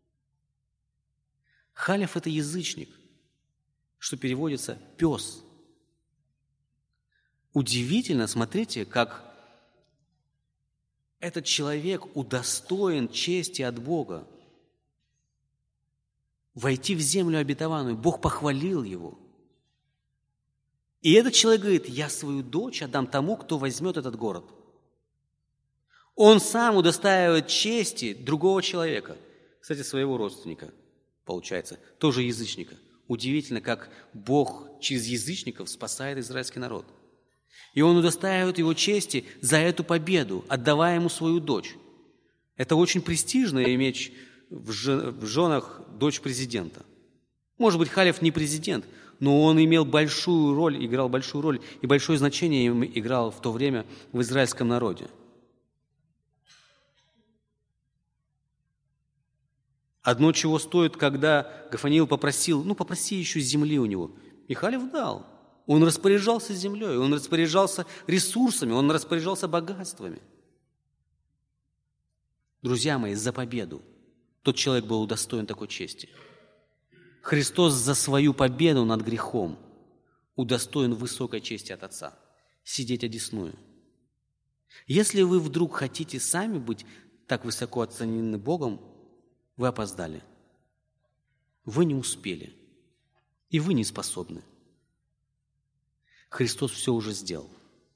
Халев – это язычник, что переводится «пес». Удивительно, смотрите, как этот человек удостоен чести от Бога войти в землю обетованную. Бог похвалил его. И этот человек говорит, я свою дочь отдам тому, кто возьмет этот город. Он сам удостаивает чести другого человека. Кстати, своего родственника, получается, тоже язычника. Удивительно, как Бог через язычников спасает израильский народ. И он удостаивает его чести за эту победу, отдавая ему свою дочь. Это очень престижно иметь в женах дочь президента. Может быть, Халев не президент, но он имел большую роль, играл большую роль и большое значение играл в то время в израильском народе. Одно чего стоит, когда Гафаниил попросил, ну, попроси еще земли у него. И Халев дал. Он распоряжался землей, он распоряжался ресурсами, он распоряжался богатствами. Друзья мои, за победу тот человек был удостоен такой чести. Христос за свою победу над грехом удостоен высокой чести от Отца, сидеть одесную. Если вы вдруг хотите сами быть так высоко оценены Богом, вы опоздали. Вы не успели. И вы не способны. Христос все уже сделал.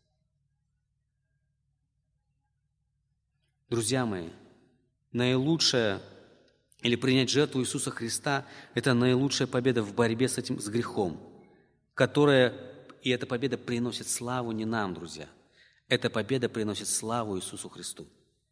Друзья мои, наилучшее или принять жертву Иисуса Христа – это наилучшая победа в борьбе с этим, с грехом, которая, и эта победа приносит славу не нам, друзья. Эта победа приносит славу Иисусу Христу.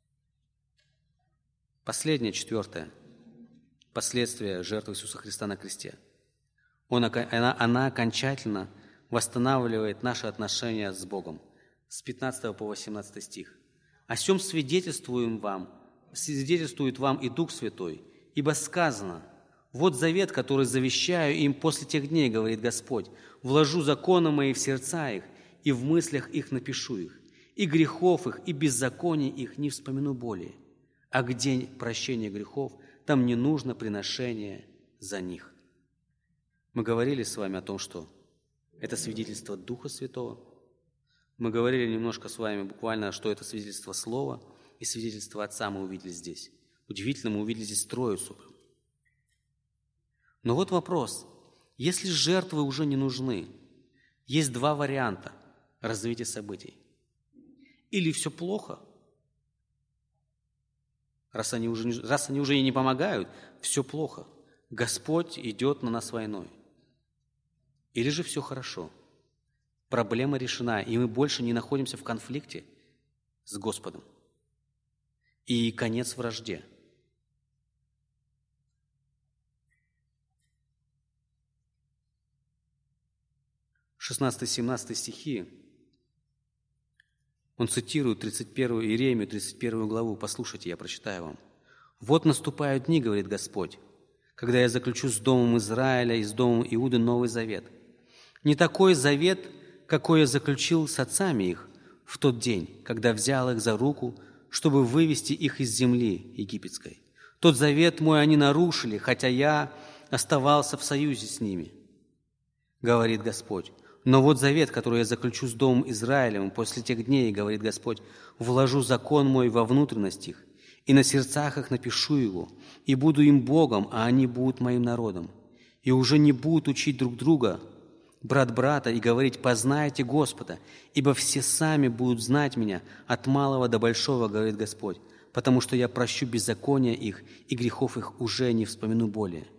Последнее, четвертое, последствие жертвы Иисуса Христа на кресте. Он, она, она окончательно восстанавливает наши отношения с Богом. С пятнадцатого по восемнадцатый стих. «О сем свидетельствуем вам, свидетельствует вам и Дух Святой, ибо сказано, вот завет, который завещаю им после тех дней, говорит Господь, вложу законы мои в сердца их, и в мыслях их напишу их, и грехов их, и беззаконий их не вспомину более. А где прощение грехов, там не нужно приношение за них». Мы говорили с вами о том, что это свидетельство Духа Святого. Мы говорили немножко с вами буквально, что это свидетельство Слова и свидетельство Отца мы увидели здесь. Удивительно, мы увидели здесь Троицу. Но вот вопрос. Если жертвы уже не нужны, есть два варианта развития событий. Или все плохо, раз они уже, раз они уже и не помогают, все плохо. Господь идет на нас войной. Или же все хорошо. Проблема решена, и мы больше не находимся в конфликте с Господом. И конец вражде. шестнадцатый-семнадцатый стихи, он цитирует тридцать первую Иеремию, тридцать первую главу. Послушайте, я прочитаю вам. «Вот наступают дни, говорит Господь, когда я заключу с домом Израиля и с домом Иуды новый завет. Не такой завет, какой я заключил с отцами их в тот день, когда взял их за руку, чтобы вывести их из земли египетской. Тот завет мой они нарушили, хотя я оставался в союзе с ними, говорит Господь. Но вот завет, который я заключу с домом Израилевым после тех дней, говорит Господь, вложу закон мой во внутренность их, и на сердцах их напишу его, и буду им Богом, а они будут моим народом. И уже не будут учить друг друга, брат брата, и говорить: познайте Господа, ибо все сами будут знать меня от малого до большого, говорит Господь, потому что я прощу беззакония их, и грехов их уже не вспомину более».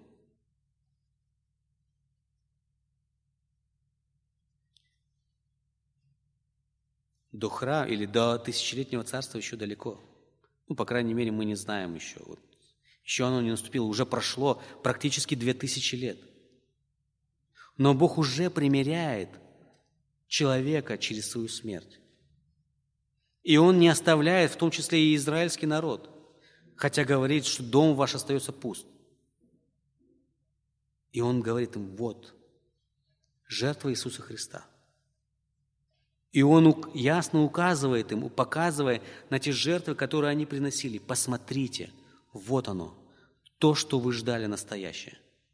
До храма или до тысячелетнего царства еще далеко. Ну, по крайней мере, мы не знаем еще. Вот. Еще оно не наступило, уже прошло практически две тысячи лет. Но Бог уже примиряет человека через свою смерть. И Он не оставляет, в том числе и израильский народ, хотя говорит, что дом ваш остается пуст. И Он говорит им: вот, жертва Иисуса Христа. И Он ясно указывает им, показывая на те жертвы, которые они приносили. Посмотрите, вот оно, то, что вы ждали, настоящее.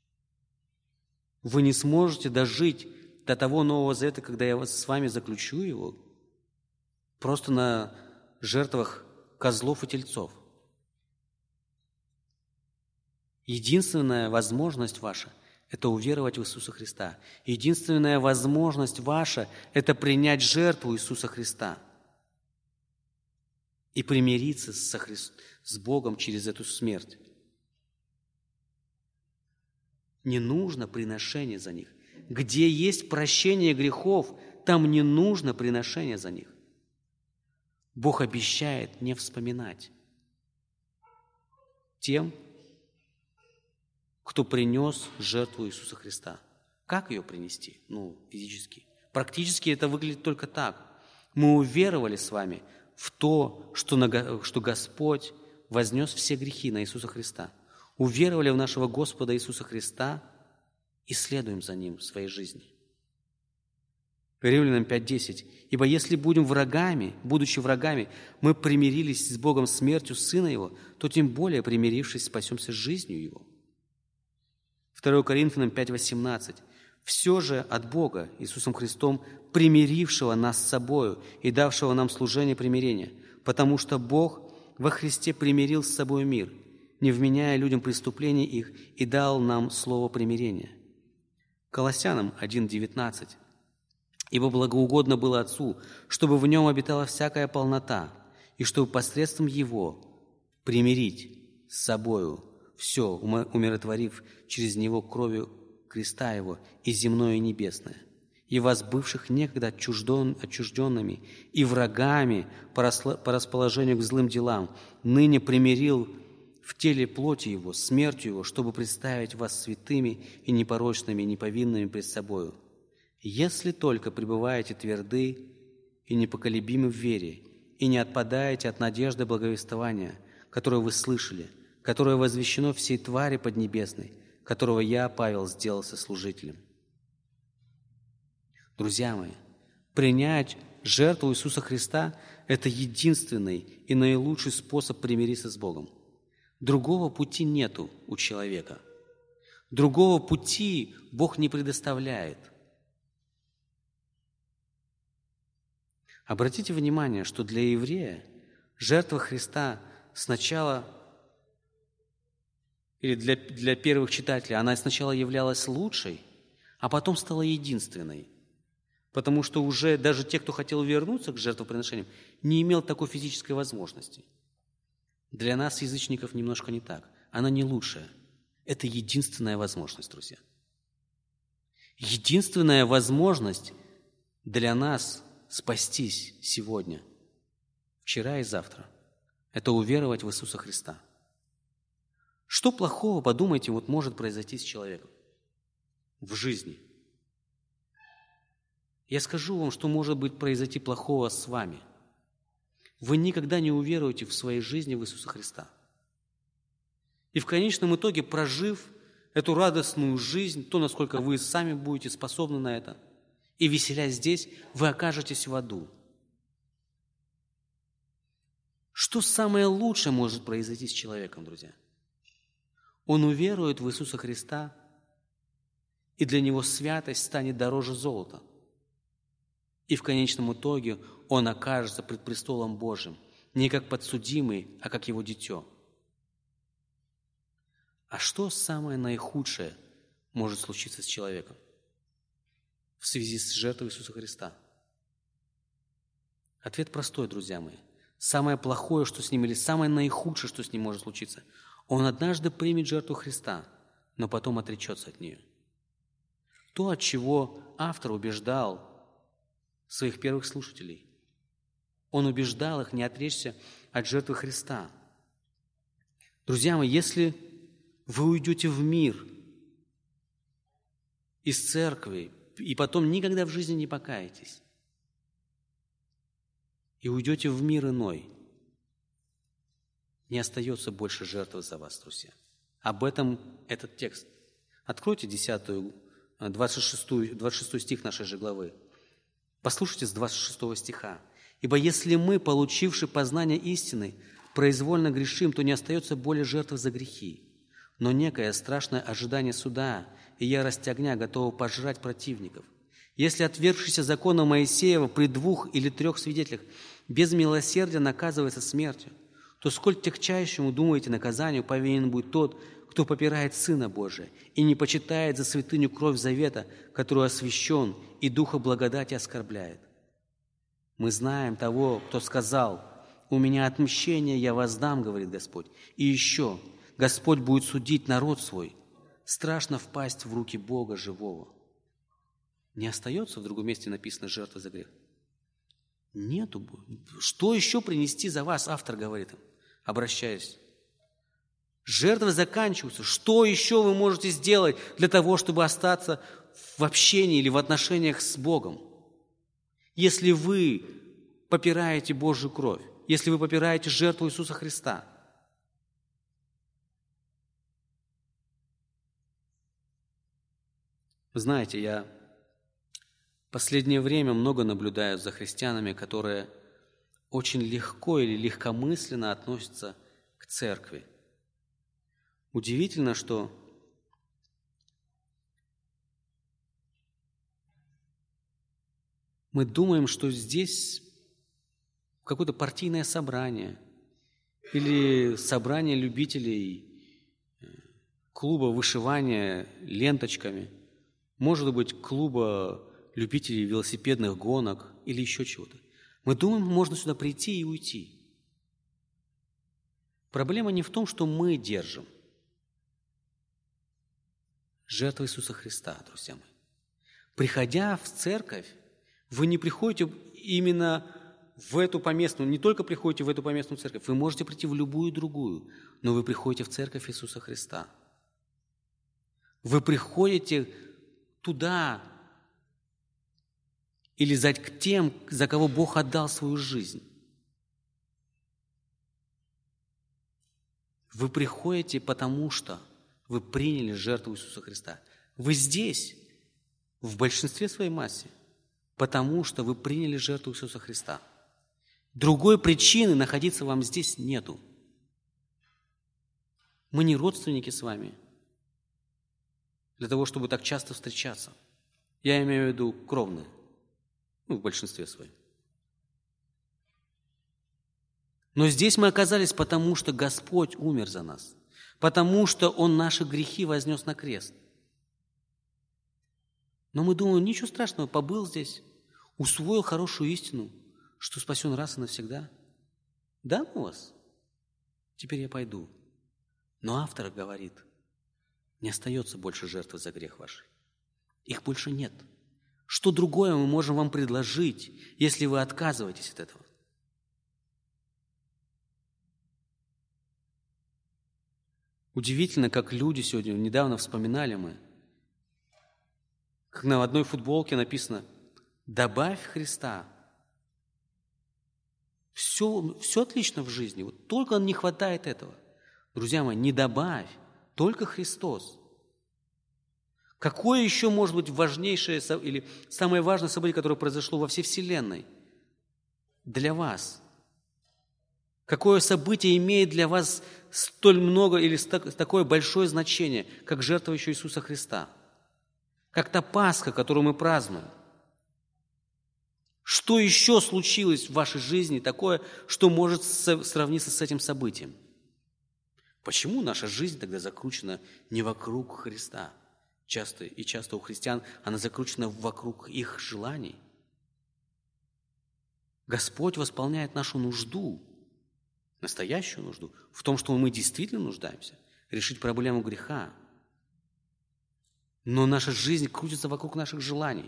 Вы не сможете дожить до того Нового Завета, когда я с вами заключу его, просто на жертвах козлов и тельцов. Единственная возможность ваша – это уверовать в Иисуса Христа. Единственная возможность ваша – это принять жертву Иисуса Христа и примириться со Христ... с Богом через эту смерть. Не нужно приношение за них. Где есть прощение грехов, там не нужно приношение за них. Бог обещает не вспоминать тем, кто принес жертву Иисуса Христа. Как ее принести? Ну, физически. Практически это выглядит только так. Мы уверовали с вами в то, что, на, что Господь вознес все грехи на Иисуса Христа. Уверовали в нашего Господа Иисуса Христа и следуем за Ним в своей жизни. Римлянам пять десять. «Ибо если будем врагами, будучи врагами, мы примирились с Богом смертью Сына Его, то тем более, примирившись, спасемся жизнью Его». второе Коринфянам пять восемнадцать. «Все же от Бога, Иисусом Христом, примирившего нас с собою и давшего нам служение примирения, потому что Бог во Христе примирил с собой мир, не вменяя людям преступлений их, и дал нам слово примирения». Колоссянам один девятнадцать. «Ибо благоугодно было Отцу, чтобы в Нем обитала всякая полнота, и чтобы посредством Его примирить с собою все, умиротворив через Него кровью креста Его и земное и небесное, и вас, бывших некогда отчужден, отчужденными и врагами по, расло, по расположению к злым делам, ныне примирил в теле плоти Его, смертью Его, чтобы представить вас святыми и непорочными, и неповинными пред собою. Если только пребываете тверды и непоколебимы в вере, и не отпадаете от надежды благовествования, которое вы слышали, которое возвещено всей твари поднебесной, которого я, Павел, сделался служителем». Друзья мои, принять жертву Иисуса Христа – это единственный и наилучший способ примириться с Богом. Другого пути нету у человека. Другого пути Бог не предоставляет. Обратите внимание, что для еврея жертва Христа сначала, или для, для первых читателей, она сначала являлась лучшей, а потом стала единственной. Потому что уже даже те, кто хотел вернуться к жертвоприношениям, не имел такой физической возможности. Для нас, язычников, немножко не так. Она не лучшая. Это единственная возможность, друзья. Единственная возможность для нас спастись сегодня, вчера и завтра – это уверовать в Иисуса Христа. Что плохого, подумайте, вот может произойти с человеком в жизни? Я скажу вам, что может быть произойти плохого с вами. Вы никогда не уверуете в своей жизни в Иисуса Христа. И в конечном итоге, прожив эту радостную жизнь, то, насколько вы сами будете способны на это, и веселясь здесь, вы окажетесь в аду. Что самое лучшее может произойти с человеком, друзья? Он уверует в Иисуса Христа, и для него святость станет дороже золота. И в конечном итоге он окажется пред престолом Божьим, не как подсудимый, а как его дитё. А что самое наихудшее может случиться с человеком в связи с жертвой Иисуса Христа? Ответ простой, друзья мои. Самое плохое, что с ним, или самое наихудшее, что с ним может случиться, он однажды примет жертву Христа, но потом отречется от нее. То, от чего автор убеждал своих первых слушателей. Он убеждал их не отречься от жертвы Христа. Друзья мои, если вы уйдете в мир из церкви и потом никогда в жизни не покаетесь, и уйдете в мир иной, не остается больше жертвы за вас, друзья. Об этом этот текст. Откройте десятую, двадцать шестую, двадцать шестой стих нашей же главы. Послушайте с двадцать шестого стиха. «Ибо если мы, получивши познание истины, произвольно грешим, то не остается более жертвы за грехи, но некое страшное ожидание суда и ярость огня готова пожрать противников. Если отвергшийся закона Моисеева при двух или трех свидетелях без милосердия наказывается смертью, то сколь тягчайшему, думаете, наказанию повинен будет тот, кто попирает Сына Божия и не почитает за святыню кровь завета, которую освящен, и духа благодати оскорбляет. Мы знаем того, кто сказал: «У меня отмщение, я воздам, говорит Господь». И еще: Господь будет судить народ свой. Страшно впасть в руки Бога живого. Не остается, в другом месте написано «жертва за грех». Нету. Что еще принести за вас, автор говорит им, обращаясь. Жертвы заканчиваются. Что еще вы можете сделать для того, чтобы остаться в общении или в отношениях с Богом? Если вы попираете Божью кровь, если вы попираете жертву Иисуса Христа. Вы знаете, я в последнее время много наблюдаю за христианами, которые очень легко или легкомысленно относятся к церкви. Удивительно, что мы думаем, что здесь какое-то партийное собрание или собрание любителей клуба вышивания ленточками, может быть, клуба любителей велосипедных гонок или еще чего-то. Мы думаем, можно сюда прийти и уйти. Проблема не в том, что мы держим. Жертва Иисуса Христа, друзья мои. Приходя в церковь, вы не приходите именно в эту поместную, не только приходите в эту поместную церковь, вы можете прийти в любую другую, но вы приходите в церковь Иисуса Христа. Вы приходите туда или за к тем, за кого Бог отдал свою жизнь. Вы приходите, потому что вы приняли жертву Иисуса Христа. Вы здесь, в большинстве своей массе, потому что вы приняли жертву Иисуса Христа. Другой причины находиться вам здесь нету. Мы не родственники с вами для того, чтобы так часто встречаться. Я имею в виду кровные, ну, в большинстве своем. Но здесь мы оказались, потому что Господь умер за нас, потому что Он наши грехи вознес на крест. Но мы думаем, ничего страшного, побыл здесь, усвоил хорошую истину, что спасен раз и навсегда. Да ну вас, теперь я пойду. Но автор говорит, не остается больше жертвы за грех ваш. Их больше нет. Что другое мы можем вам предложить, если вы отказываетесь от этого? Удивительно, как люди сегодня, недавно вспоминали мы, как на одной футболке написано «Добавь Христа». Все, все отлично в жизни, вот только не хватает этого. Друзья мои, не добавь, только Христос. Какое еще может быть важнейшее или самое важное событие, которое произошло во всей вселенной для вас? Какое событие имеет для вас столь много или такое большое значение, как жертва еще Иисуса Христа? Как та Пасха, которую мы празднуем? Что еще случилось в вашей жизни такое, что может сравниться с этим событием? Почему наша жизнь тогда закручена не вокруг Христа? Часто и часто у христиан она закручена вокруг их желаний. Господь восполняет нашу нужду, настоящую нужду, в том, что мы действительно нуждаемся, решить проблему греха. Но наша жизнь крутится вокруг наших желаний.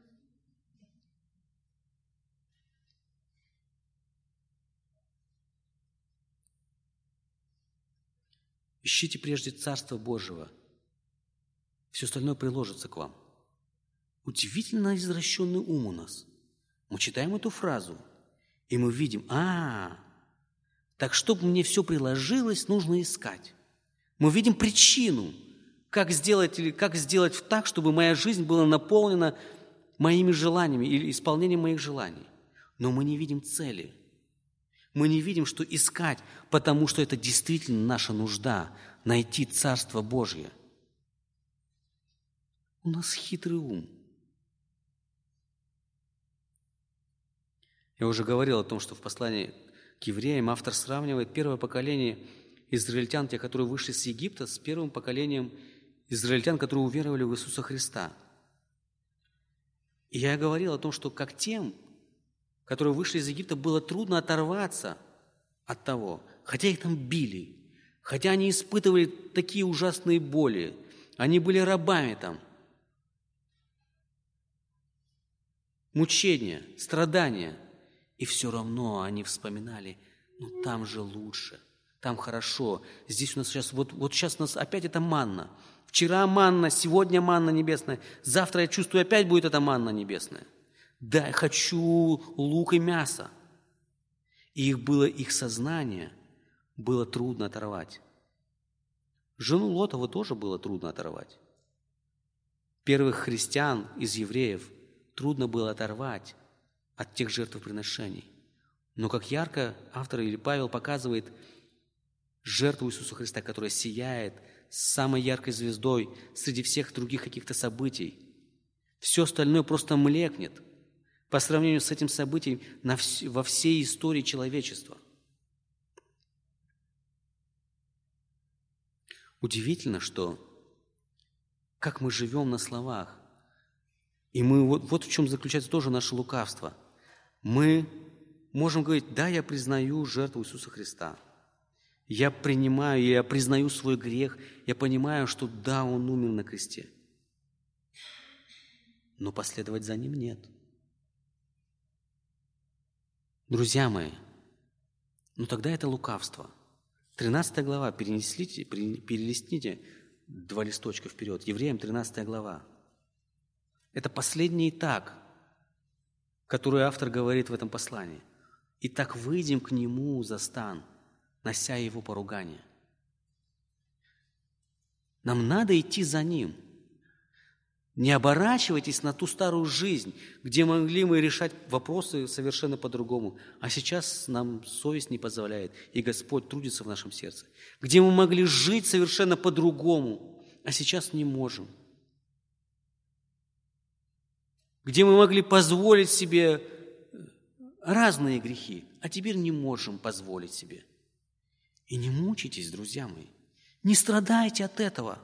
Ищите прежде Царство Божьего, все остальное приложится к вам. Удивительно извращенный ум у нас. Мы читаем эту фразу, и мы видим, а, так чтобы мне все приложилось, нужно искать. Мы видим причину, как сделать, или как сделать так, чтобы моя жизнь была наполнена моими желаниями или исполнением моих желаний. Но мы не видим цели. Мы не видим, что искать, потому что это действительно наша нужда – найти Царство Божье. У нас хитрый ум. Я уже говорил о том, что в послании к евреям автор сравнивает первое поколение израильтян, те, которые вышли с Египта, с первым поколением израильтян, которые уверовали в Иисуса Христа. И я говорил о том, что как тем, которые вышли из Египта, было трудно оторваться от того, хотя их там били, хотя они испытывали такие ужасные боли, они были рабами там. мучения, страдания. И все равно они вспоминали, ну там же лучше, там хорошо. Здесь у нас сейчас, вот, вот сейчас у нас опять это манна. Вчера манна, сегодня манна небесная. Завтра, я чувствую, опять будет эта манна небесная. Да, я хочу лук и мясо. И их было, их сознание было трудно оторвать. Жену Лотову тоже было трудно оторвать. Первых христиан из евреев трудно было оторвать от тех жертвоприношений. Но как ярко автор или Павел показывает жертву Иисуса Христа, которая сияет самой яркой звездой среди всех других каких-то событий. Все остальное просто млекнет по сравнению с этим событием на вс- во всей истории человечества. Удивительно, что как мы живем на словах. И мы, вот, вот в чем заключается тоже наше лукавство. Мы можем говорить, да, я признаю жертву Иисуса Христа. Я принимаю, я признаю свой грех, я понимаю, что да, Он умер на кресте. Но последовать за Ним нет. Друзья мои, ну тогда это лукавство. тринадцатая глава, перенеслите, перелистните два листочка вперед. Евреям тринадцатая глава. Это последний итак, который автор говорит в этом послании. «Итак, выйдем к Нему за стан, нося Его поругание». Нам надо идти за Ним. Не оборачивайтесь на ту старую жизнь, где могли мы решать вопросы совершенно по-другому, а сейчас нам совесть не позволяет, и Господь трудится в нашем сердце. Где мы могли жить совершенно по-другому, а сейчас не можем. Где мы могли позволить себе разные грехи, а теперь не можем позволить себе. И не мучайтесь, друзья мои, не страдайте от этого.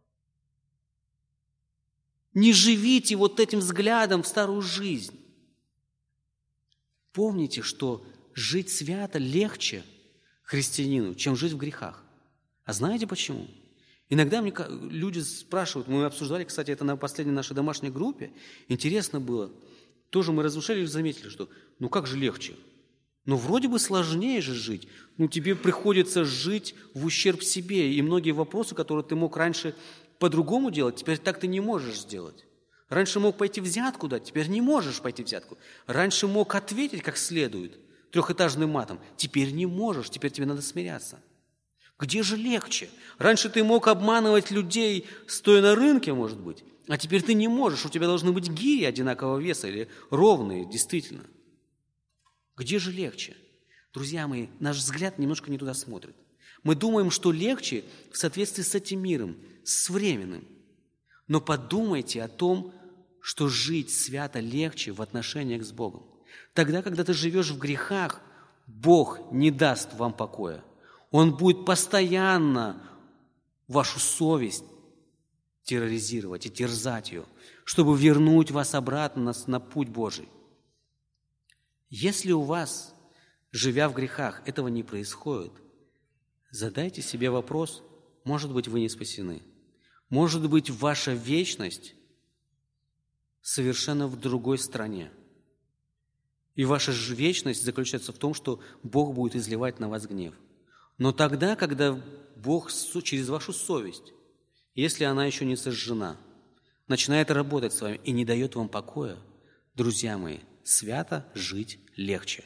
Не живите вот этим взглядом в старую жизнь. Помните, что жить свято легче христианину, чем жить в грехах. А знаете почему? Иногда мне люди спрашивают, мы обсуждали, кстати, это на последней нашей домашней группе, интересно было, тоже мы размышляли и заметили, что ну как же легче? Ну вроде бы сложнее же жить, ну тебе приходится жить в ущерб себе, и многие вопросы, которые ты мог раньше по-другому делать, теперь так ты не можешь сделать. Раньше мог пойти взятку дать, теперь не можешь пойти взятку. Раньше мог ответить как следует трехэтажным матом, теперь не можешь, теперь тебе надо смиряться. Где же легче? Раньше ты мог обманывать людей, стоя на рынке, может быть, а теперь ты не можешь, у тебя должны быть гири одинакового веса или ровные, действительно. Где же легче? Друзья мои, наш взгляд немножко не туда смотрит. Мы думаем, что легче в соответствии с этим миром, с временным. Но подумайте о том, что жить свято легче в отношениях с Богом. Тогда, когда ты живешь в грехах, Бог не даст вам покоя. Он будет постоянно вашу совесть терроризировать и терзать ее, чтобы вернуть вас обратно на, на путь Божий. Если у вас, живя в грехах, этого не происходит, задайте себе вопрос, может быть, вы не спасены. Может быть, ваша вечность совершенно в другой стране. И ваша же вечность заключается в том, что Бог будет изливать на вас гнев. Но тогда, когда Бог через вашу совесть, если она еще не сожжена, начинает работать с вами и не дает вам покоя, друзья мои, свято жить легче.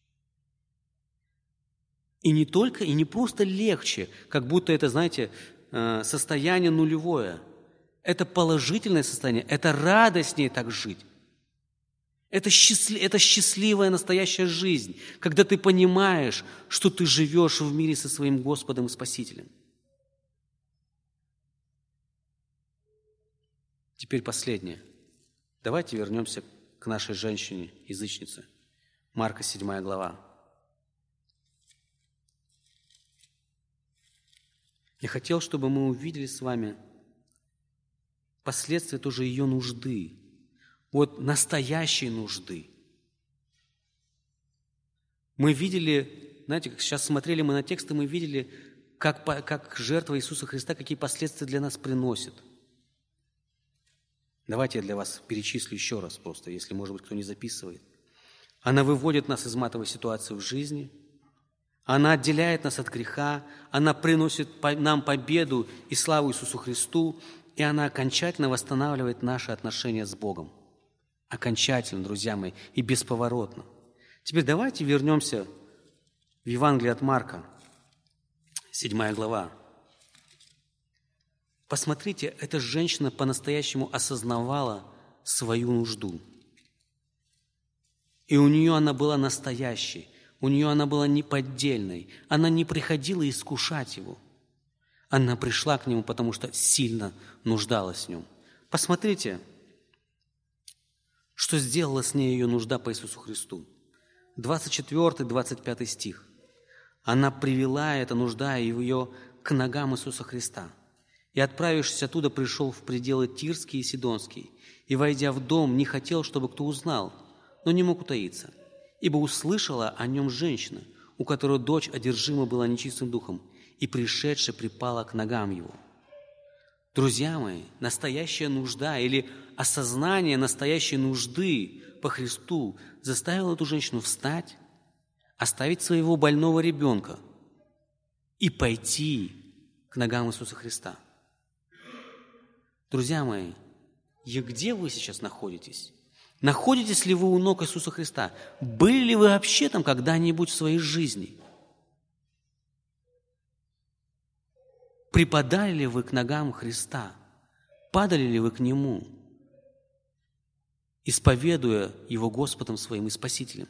И не только, и не просто легче, как будто это, знаете, состояние нулевое. Это положительное состояние, это радостнее так жить. Это, счастлив, это счастливая настоящая жизнь, когда ты понимаешь, что ты живешь в мире со своим Господом и Спасителем. Теперь последнее. Давайте вернемся к нашей женщине-язычнице. Марка седьмая глава. Я хотел, чтобы мы увидели с вами последствия тоже ее нужды. Вот настоящей нужды. Мы видели, знаете, как сейчас смотрели мы на тексты, мы видели, как, как жертва Иисуса Христа, какие последствия для нас приносит. Давайте я для вас перечислю еще раз просто, если, может быть, кто не записывает. Она выводит нас из матовой ситуации в жизни, она отделяет нас от греха, она приносит нам победу и славу Иисусу Христу, и она окончательно восстанавливает наши отношения с Богом. Окончательно, друзья мои, и бесповоротно. Теперь давайте вернемся в Евангелие от Марка, седьмая глава. Посмотрите, эта женщина по-настоящему осознавала свою нужду. И у нее она была настоящей, у нее она была неподдельной. Она не приходила искушать его. Она пришла к нему, потому что сильно нуждалась в нем. Посмотрите, что сделала с ней ее нужда по Иисусу Христу. двадцать четвёртый двадцать пятый стих. Она привела, эта нужда, ее к ногам Иисуса Христа. И, отправившись оттуда, пришел в пределы Тирские и Сидонские, и, войдя в дом, не хотел, чтобы кто узнал, но не мог утаиться, ибо услышала о нем женщина, у которой дочь одержима была нечистым духом, и, пришедшая, припала к ногам его. Друзья мои, настоящая нужда или осознание настоящей нужды по Христу заставило эту женщину встать, оставить своего больного ребенка и пойти к ногам Иисуса Христа. Друзья мои, и где вы сейчас находитесь? Находитесь ли вы у ног Иисуса Христа? Были ли вы вообще там когда-нибудь в своей жизни? Припадали ли вы к ногам Христа? Падали ли вы к Нему, исповедуя Его Господом своим и Спасителем?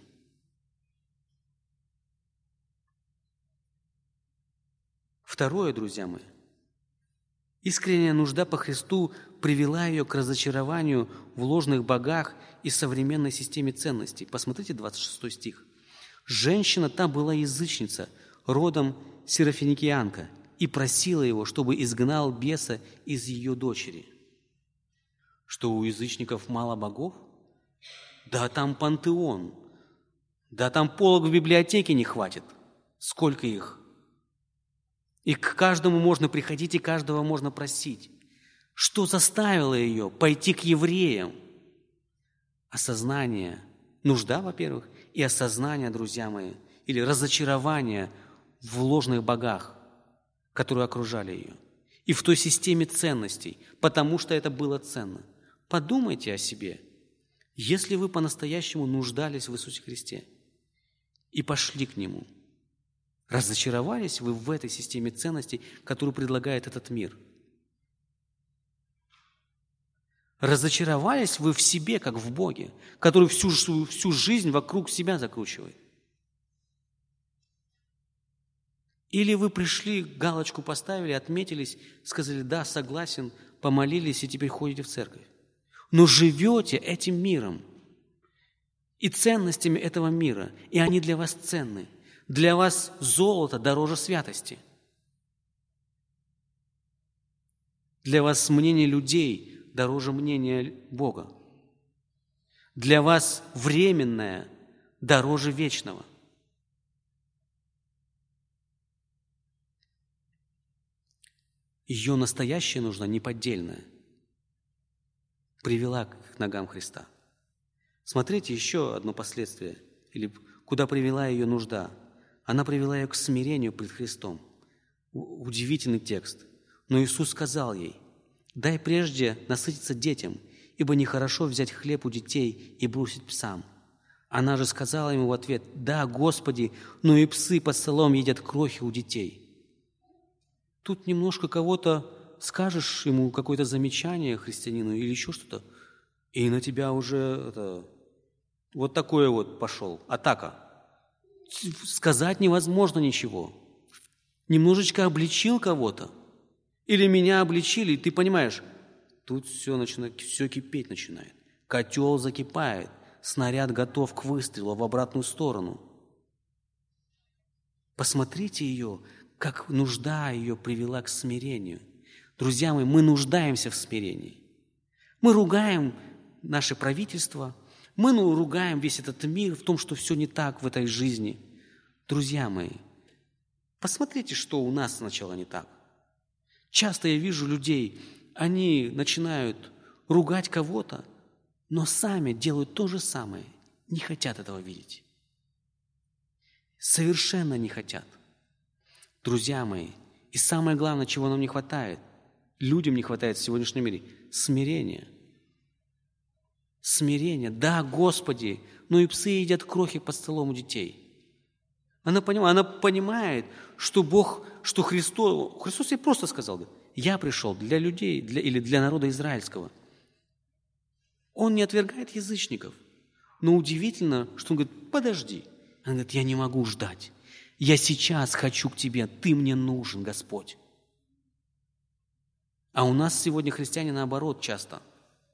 Второе, друзья мои, искренняя нужда по Христу привела ее к разочарованию в ложных богах и современной системе ценностей. Посмотрите двадцать шестой стих. «Женщина та была язычница, родом серафиникиянка, и просила его, чтобы изгнал беса из ее дочери». Что, у язычников мало богов? Да там пантеон. Да там полок в библиотеке не хватит. Сколько их? И к каждому можно приходить, и каждого можно просить. Что заставило ее пойти к евреям? Осознание, нужда, во-первых, и осознание, друзья мои, или разочарование в ложных богах, которые окружали ее, и в той системе ценностей, потому что это было ценно. Подумайте о себе, если вы по-настоящему нуждались в Иисусе Христе и пошли к Нему, разочаровались вы в этой системе ценностей, которую предлагает этот мир? Разочаровались вы в себе, как в Боге, который всю, всю жизнь вокруг себя закручивает? Или вы пришли, галочку поставили, отметились, сказали: да, согласен, помолились и теперь ходите в церковь. Но живете этим миром и ценностями этого мира, и они для вас ценны. Для вас золото дороже святости. Для вас мнение людей дороже мнения Бога. Для вас временное дороже вечного. Ее настоящая нужда, неподдельная, привела к ногам Христа. Смотрите еще одно последствие, или куда привела ее нужда. Она привела ее к смирению пред Христом. Удивительный текст. Но Иисус сказал ей: «Дай прежде насытиться детям, ибо нехорошо взять хлеб у детей и бросить псам». Она же сказала ему в ответ: «Да, Господи, но и псы под столом едят крохи у детей». Тут немножко кого-то скажешь ему какое-то замечание христианину или еще что-то, и на тебя уже это, вот такое вот пошел, атака. Сказать невозможно ничего. Немножечко обличил кого-то, или меня обличили, и ты понимаешь, тут все начинает, все кипеть начинает. Котел закипает, снаряд готов к выстрелу в обратную сторону. Посмотрите ее, как нужда ее привела к смирению. Друзья мои, мы нуждаемся в смирении. Мы ругаем наше правительство, мы ну, ругаем весь этот мир в том, что все не так в этой жизни. Друзья мои, посмотрите, что у нас сначала не так. Часто я вижу людей, они начинают ругать кого-то, но сами делают то же самое, не хотят этого видеть. Совершенно не хотят. Друзья мои, и самое главное, чего нам не хватает, людям не хватает в сегодняшнем мире – смирения. Смирение. Да, Господи, но и псы едят крохи под столом у детей. Она понимает, она понимает, что Бог, что Христос, Христос ей просто сказал, говорит, я пришел для людей для, или для народа израильского. Он не отвергает язычников. Но удивительно, что он говорит, подожди. Она говорит, я не могу ждать. Я сейчас хочу к тебе, ты мне нужен, Господь. А у нас сегодня христиане наоборот часто.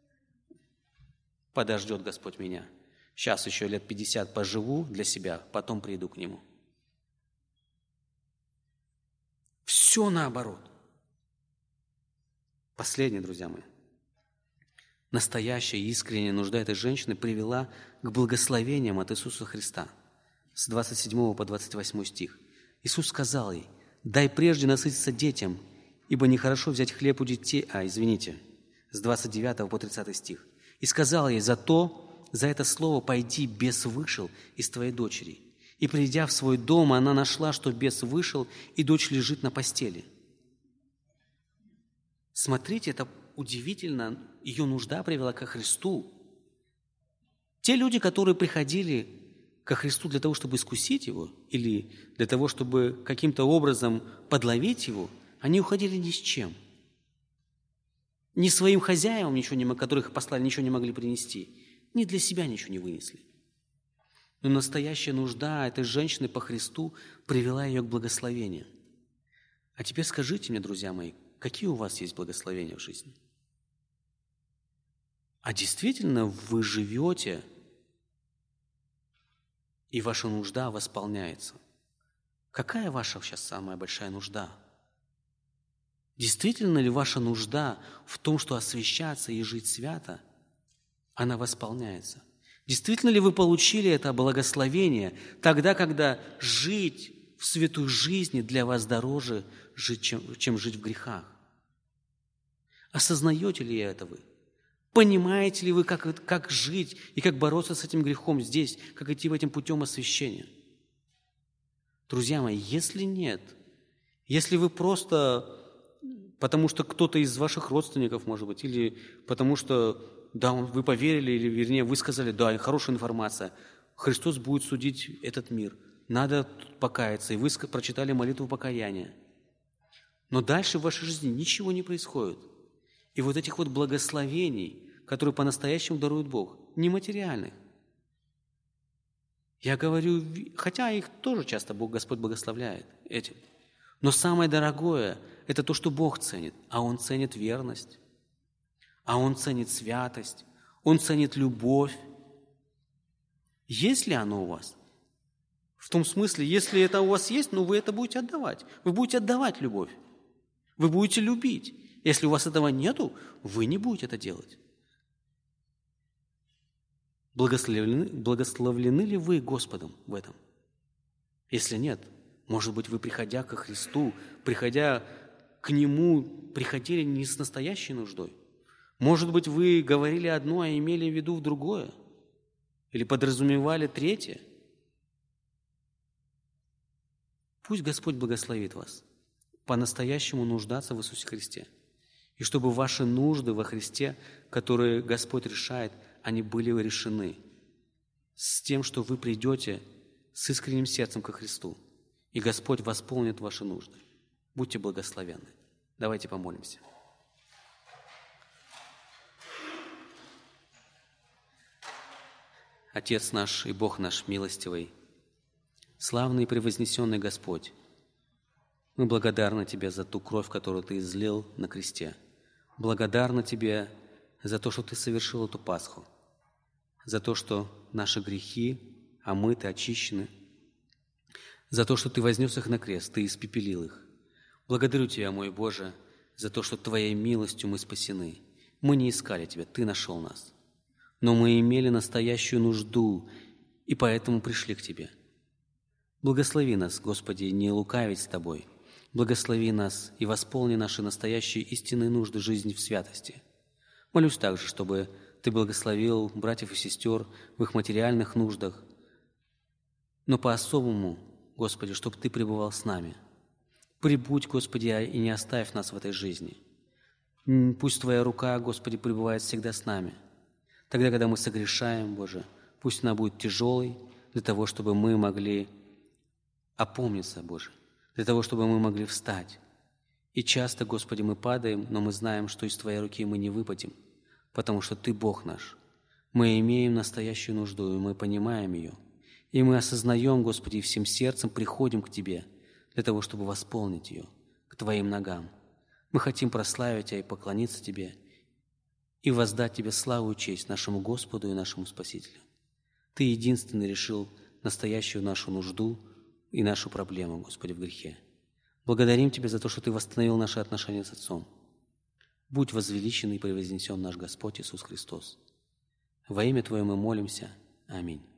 Подождет Господь меня. Сейчас еще лет пятьдесят поживу для себя, потом приду к Нему. Все наоборот. Последнее, друзья мои. Настоящая искренняя нужда этой женщины привела к благословениям от Иисуса Христа. С двадцать седьмого по двадцать восьмой стих. Иисус сказал ей, дай прежде насытиться детям, ибо нехорошо взять хлеб у детей... А, извините, с двадцать девятого по тридцатый стих. И сказал ей, зато за это слово пойди, бес вышел из твоей дочери. И, придя в свой дом, она нашла, что бес вышел, и дочь лежит на постели. Смотрите, это удивительно, ее нужда привела ко Христу. Те люди, которые приходили ко Христу для того, чтобы искусить Его, или для того, чтобы каким-то образом подловить Его, они уходили ни с чем. Ни своим хозяевам, ничего не, которых послали, ничего не могли принести, ни для себя ничего не вынесли. Но настоящая нужда этой женщины по Христу привела ее к благословению. А теперь скажите мне, друзья мои, какие у вас есть благословения в жизни? А действительно вы живете, и ваша нужда восполняется? Какая ваша сейчас самая большая нужда? Действительно ли ваша нужда в том, что освящаться и жить свято, она восполняется? Действительно ли вы получили это благословение тогда, когда жить в святой жизни для вас дороже, чем, чем жить в грехах? Осознаете ли это вы? Понимаете ли вы, как, как жить и как бороться с этим грехом здесь, как идти в этим путем освящения? Друзья мои, если нет, если вы просто, потому что кто-то из ваших родственников, может быть, или потому что, да, вы поверили, или, вернее, вы сказали, да, хорошая информация, Христос будет судить этот мир, надо покаяться, и вы прочитали молитву покаяния. Но дальше в вашей жизни ничего не происходит. И вот этих вот благословений, которые по-настоящему дарует Бог, нематериальных. Я говорю, хотя их тоже часто Бог, Господь благословляет этим. Но самое дорогое – это то, что Бог ценит. А Он ценит верность, а Он ценит святость, Он ценит любовь. Есть ли оно у вас? В том смысле, если это у вас есть, ну вы это будете отдавать. Вы будете отдавать любовь. Вы будете любить. Если у вас этого нету, вы не будете это делать. Благословлены, благословлены ли вы Господом в этом? Если нет, может быть, вы, приходя ко Христу, приходя к Нему, приходили не с настоящей нуждой. Может быть, вы говорили одно, а имели в виду другое. Или подразумевали третье. Пусть Господь благословит вас по-настоящему нуждаться в Иисусе Христе. И чтобы ваши нужды во Христе, которые Господь решает, они были решены с тем, что вы придете с искренним сердцем ко Христу, и Господь восполнит ваши нужды. Будьте благословенны. Давайте помолимся. Отец наш и Бог наш милостивый, славный и превознесенный Господь, мы благодарны Тебе за ту кровь, которую Ты излил на кресте. Благодарны Тебе за то, что Ты совершил эту Пасху, за то, что наши грехи омыты, очищены, за то, что Ты вознес их на крест, Ты испепелил их. Благодарю Тебя, мой Боже, за то, что Твоей милостью мы спасены. Мы не искали Тебя, Ты нашел нас. Но мы имели настоящую нужду, и поэтому пришли к Тебе. Благослови нас, Господи, не лукавить с Тобой. Благослови нас и восполни наши настоящие истинные нужды жизни в святости. Молюсь также, чтобы Ты благословил братьев и сестер в их материальных нуждах, но по-особому, Господи, чтобы Ты пребывал с нами. Прибудь, Господи, и не оставь нас в этой жизни. Пусть Твоя рука, Господи, пребывает всегда с нами. Тогда, когда мы согрешаем, Боже, пусть она будет тяжелой для того, чтобы мы могли опомниться, Боже, для того, чтобы мы могли встать. И часто, Господи, мы падаем, но мы знаем, что из Твоей руки мы не выпадем, потому что Ты Бог наш. Мы имеем настоящую нужду, и мы понимаем ее. И мы осознаем, Господи, и всем сердцем приходим к Тебе для того, чтобы восполнить ее, к Твоим ногам. Мы хотим прославить Тебя и поклониться Тебе, и воздать Тебе славу и честь нашему Господу и нашему Спасителю. Ты единственный решил настоящую нашу нужду и нашу проблему, Господи, в грехе. Благодарим Тебя за то, что Ты восстановил наши отношения с Отцом. Будь возвеличен и превознесен наш Господь Иисус Христос. Во имя Твое мы молимся. Аминь.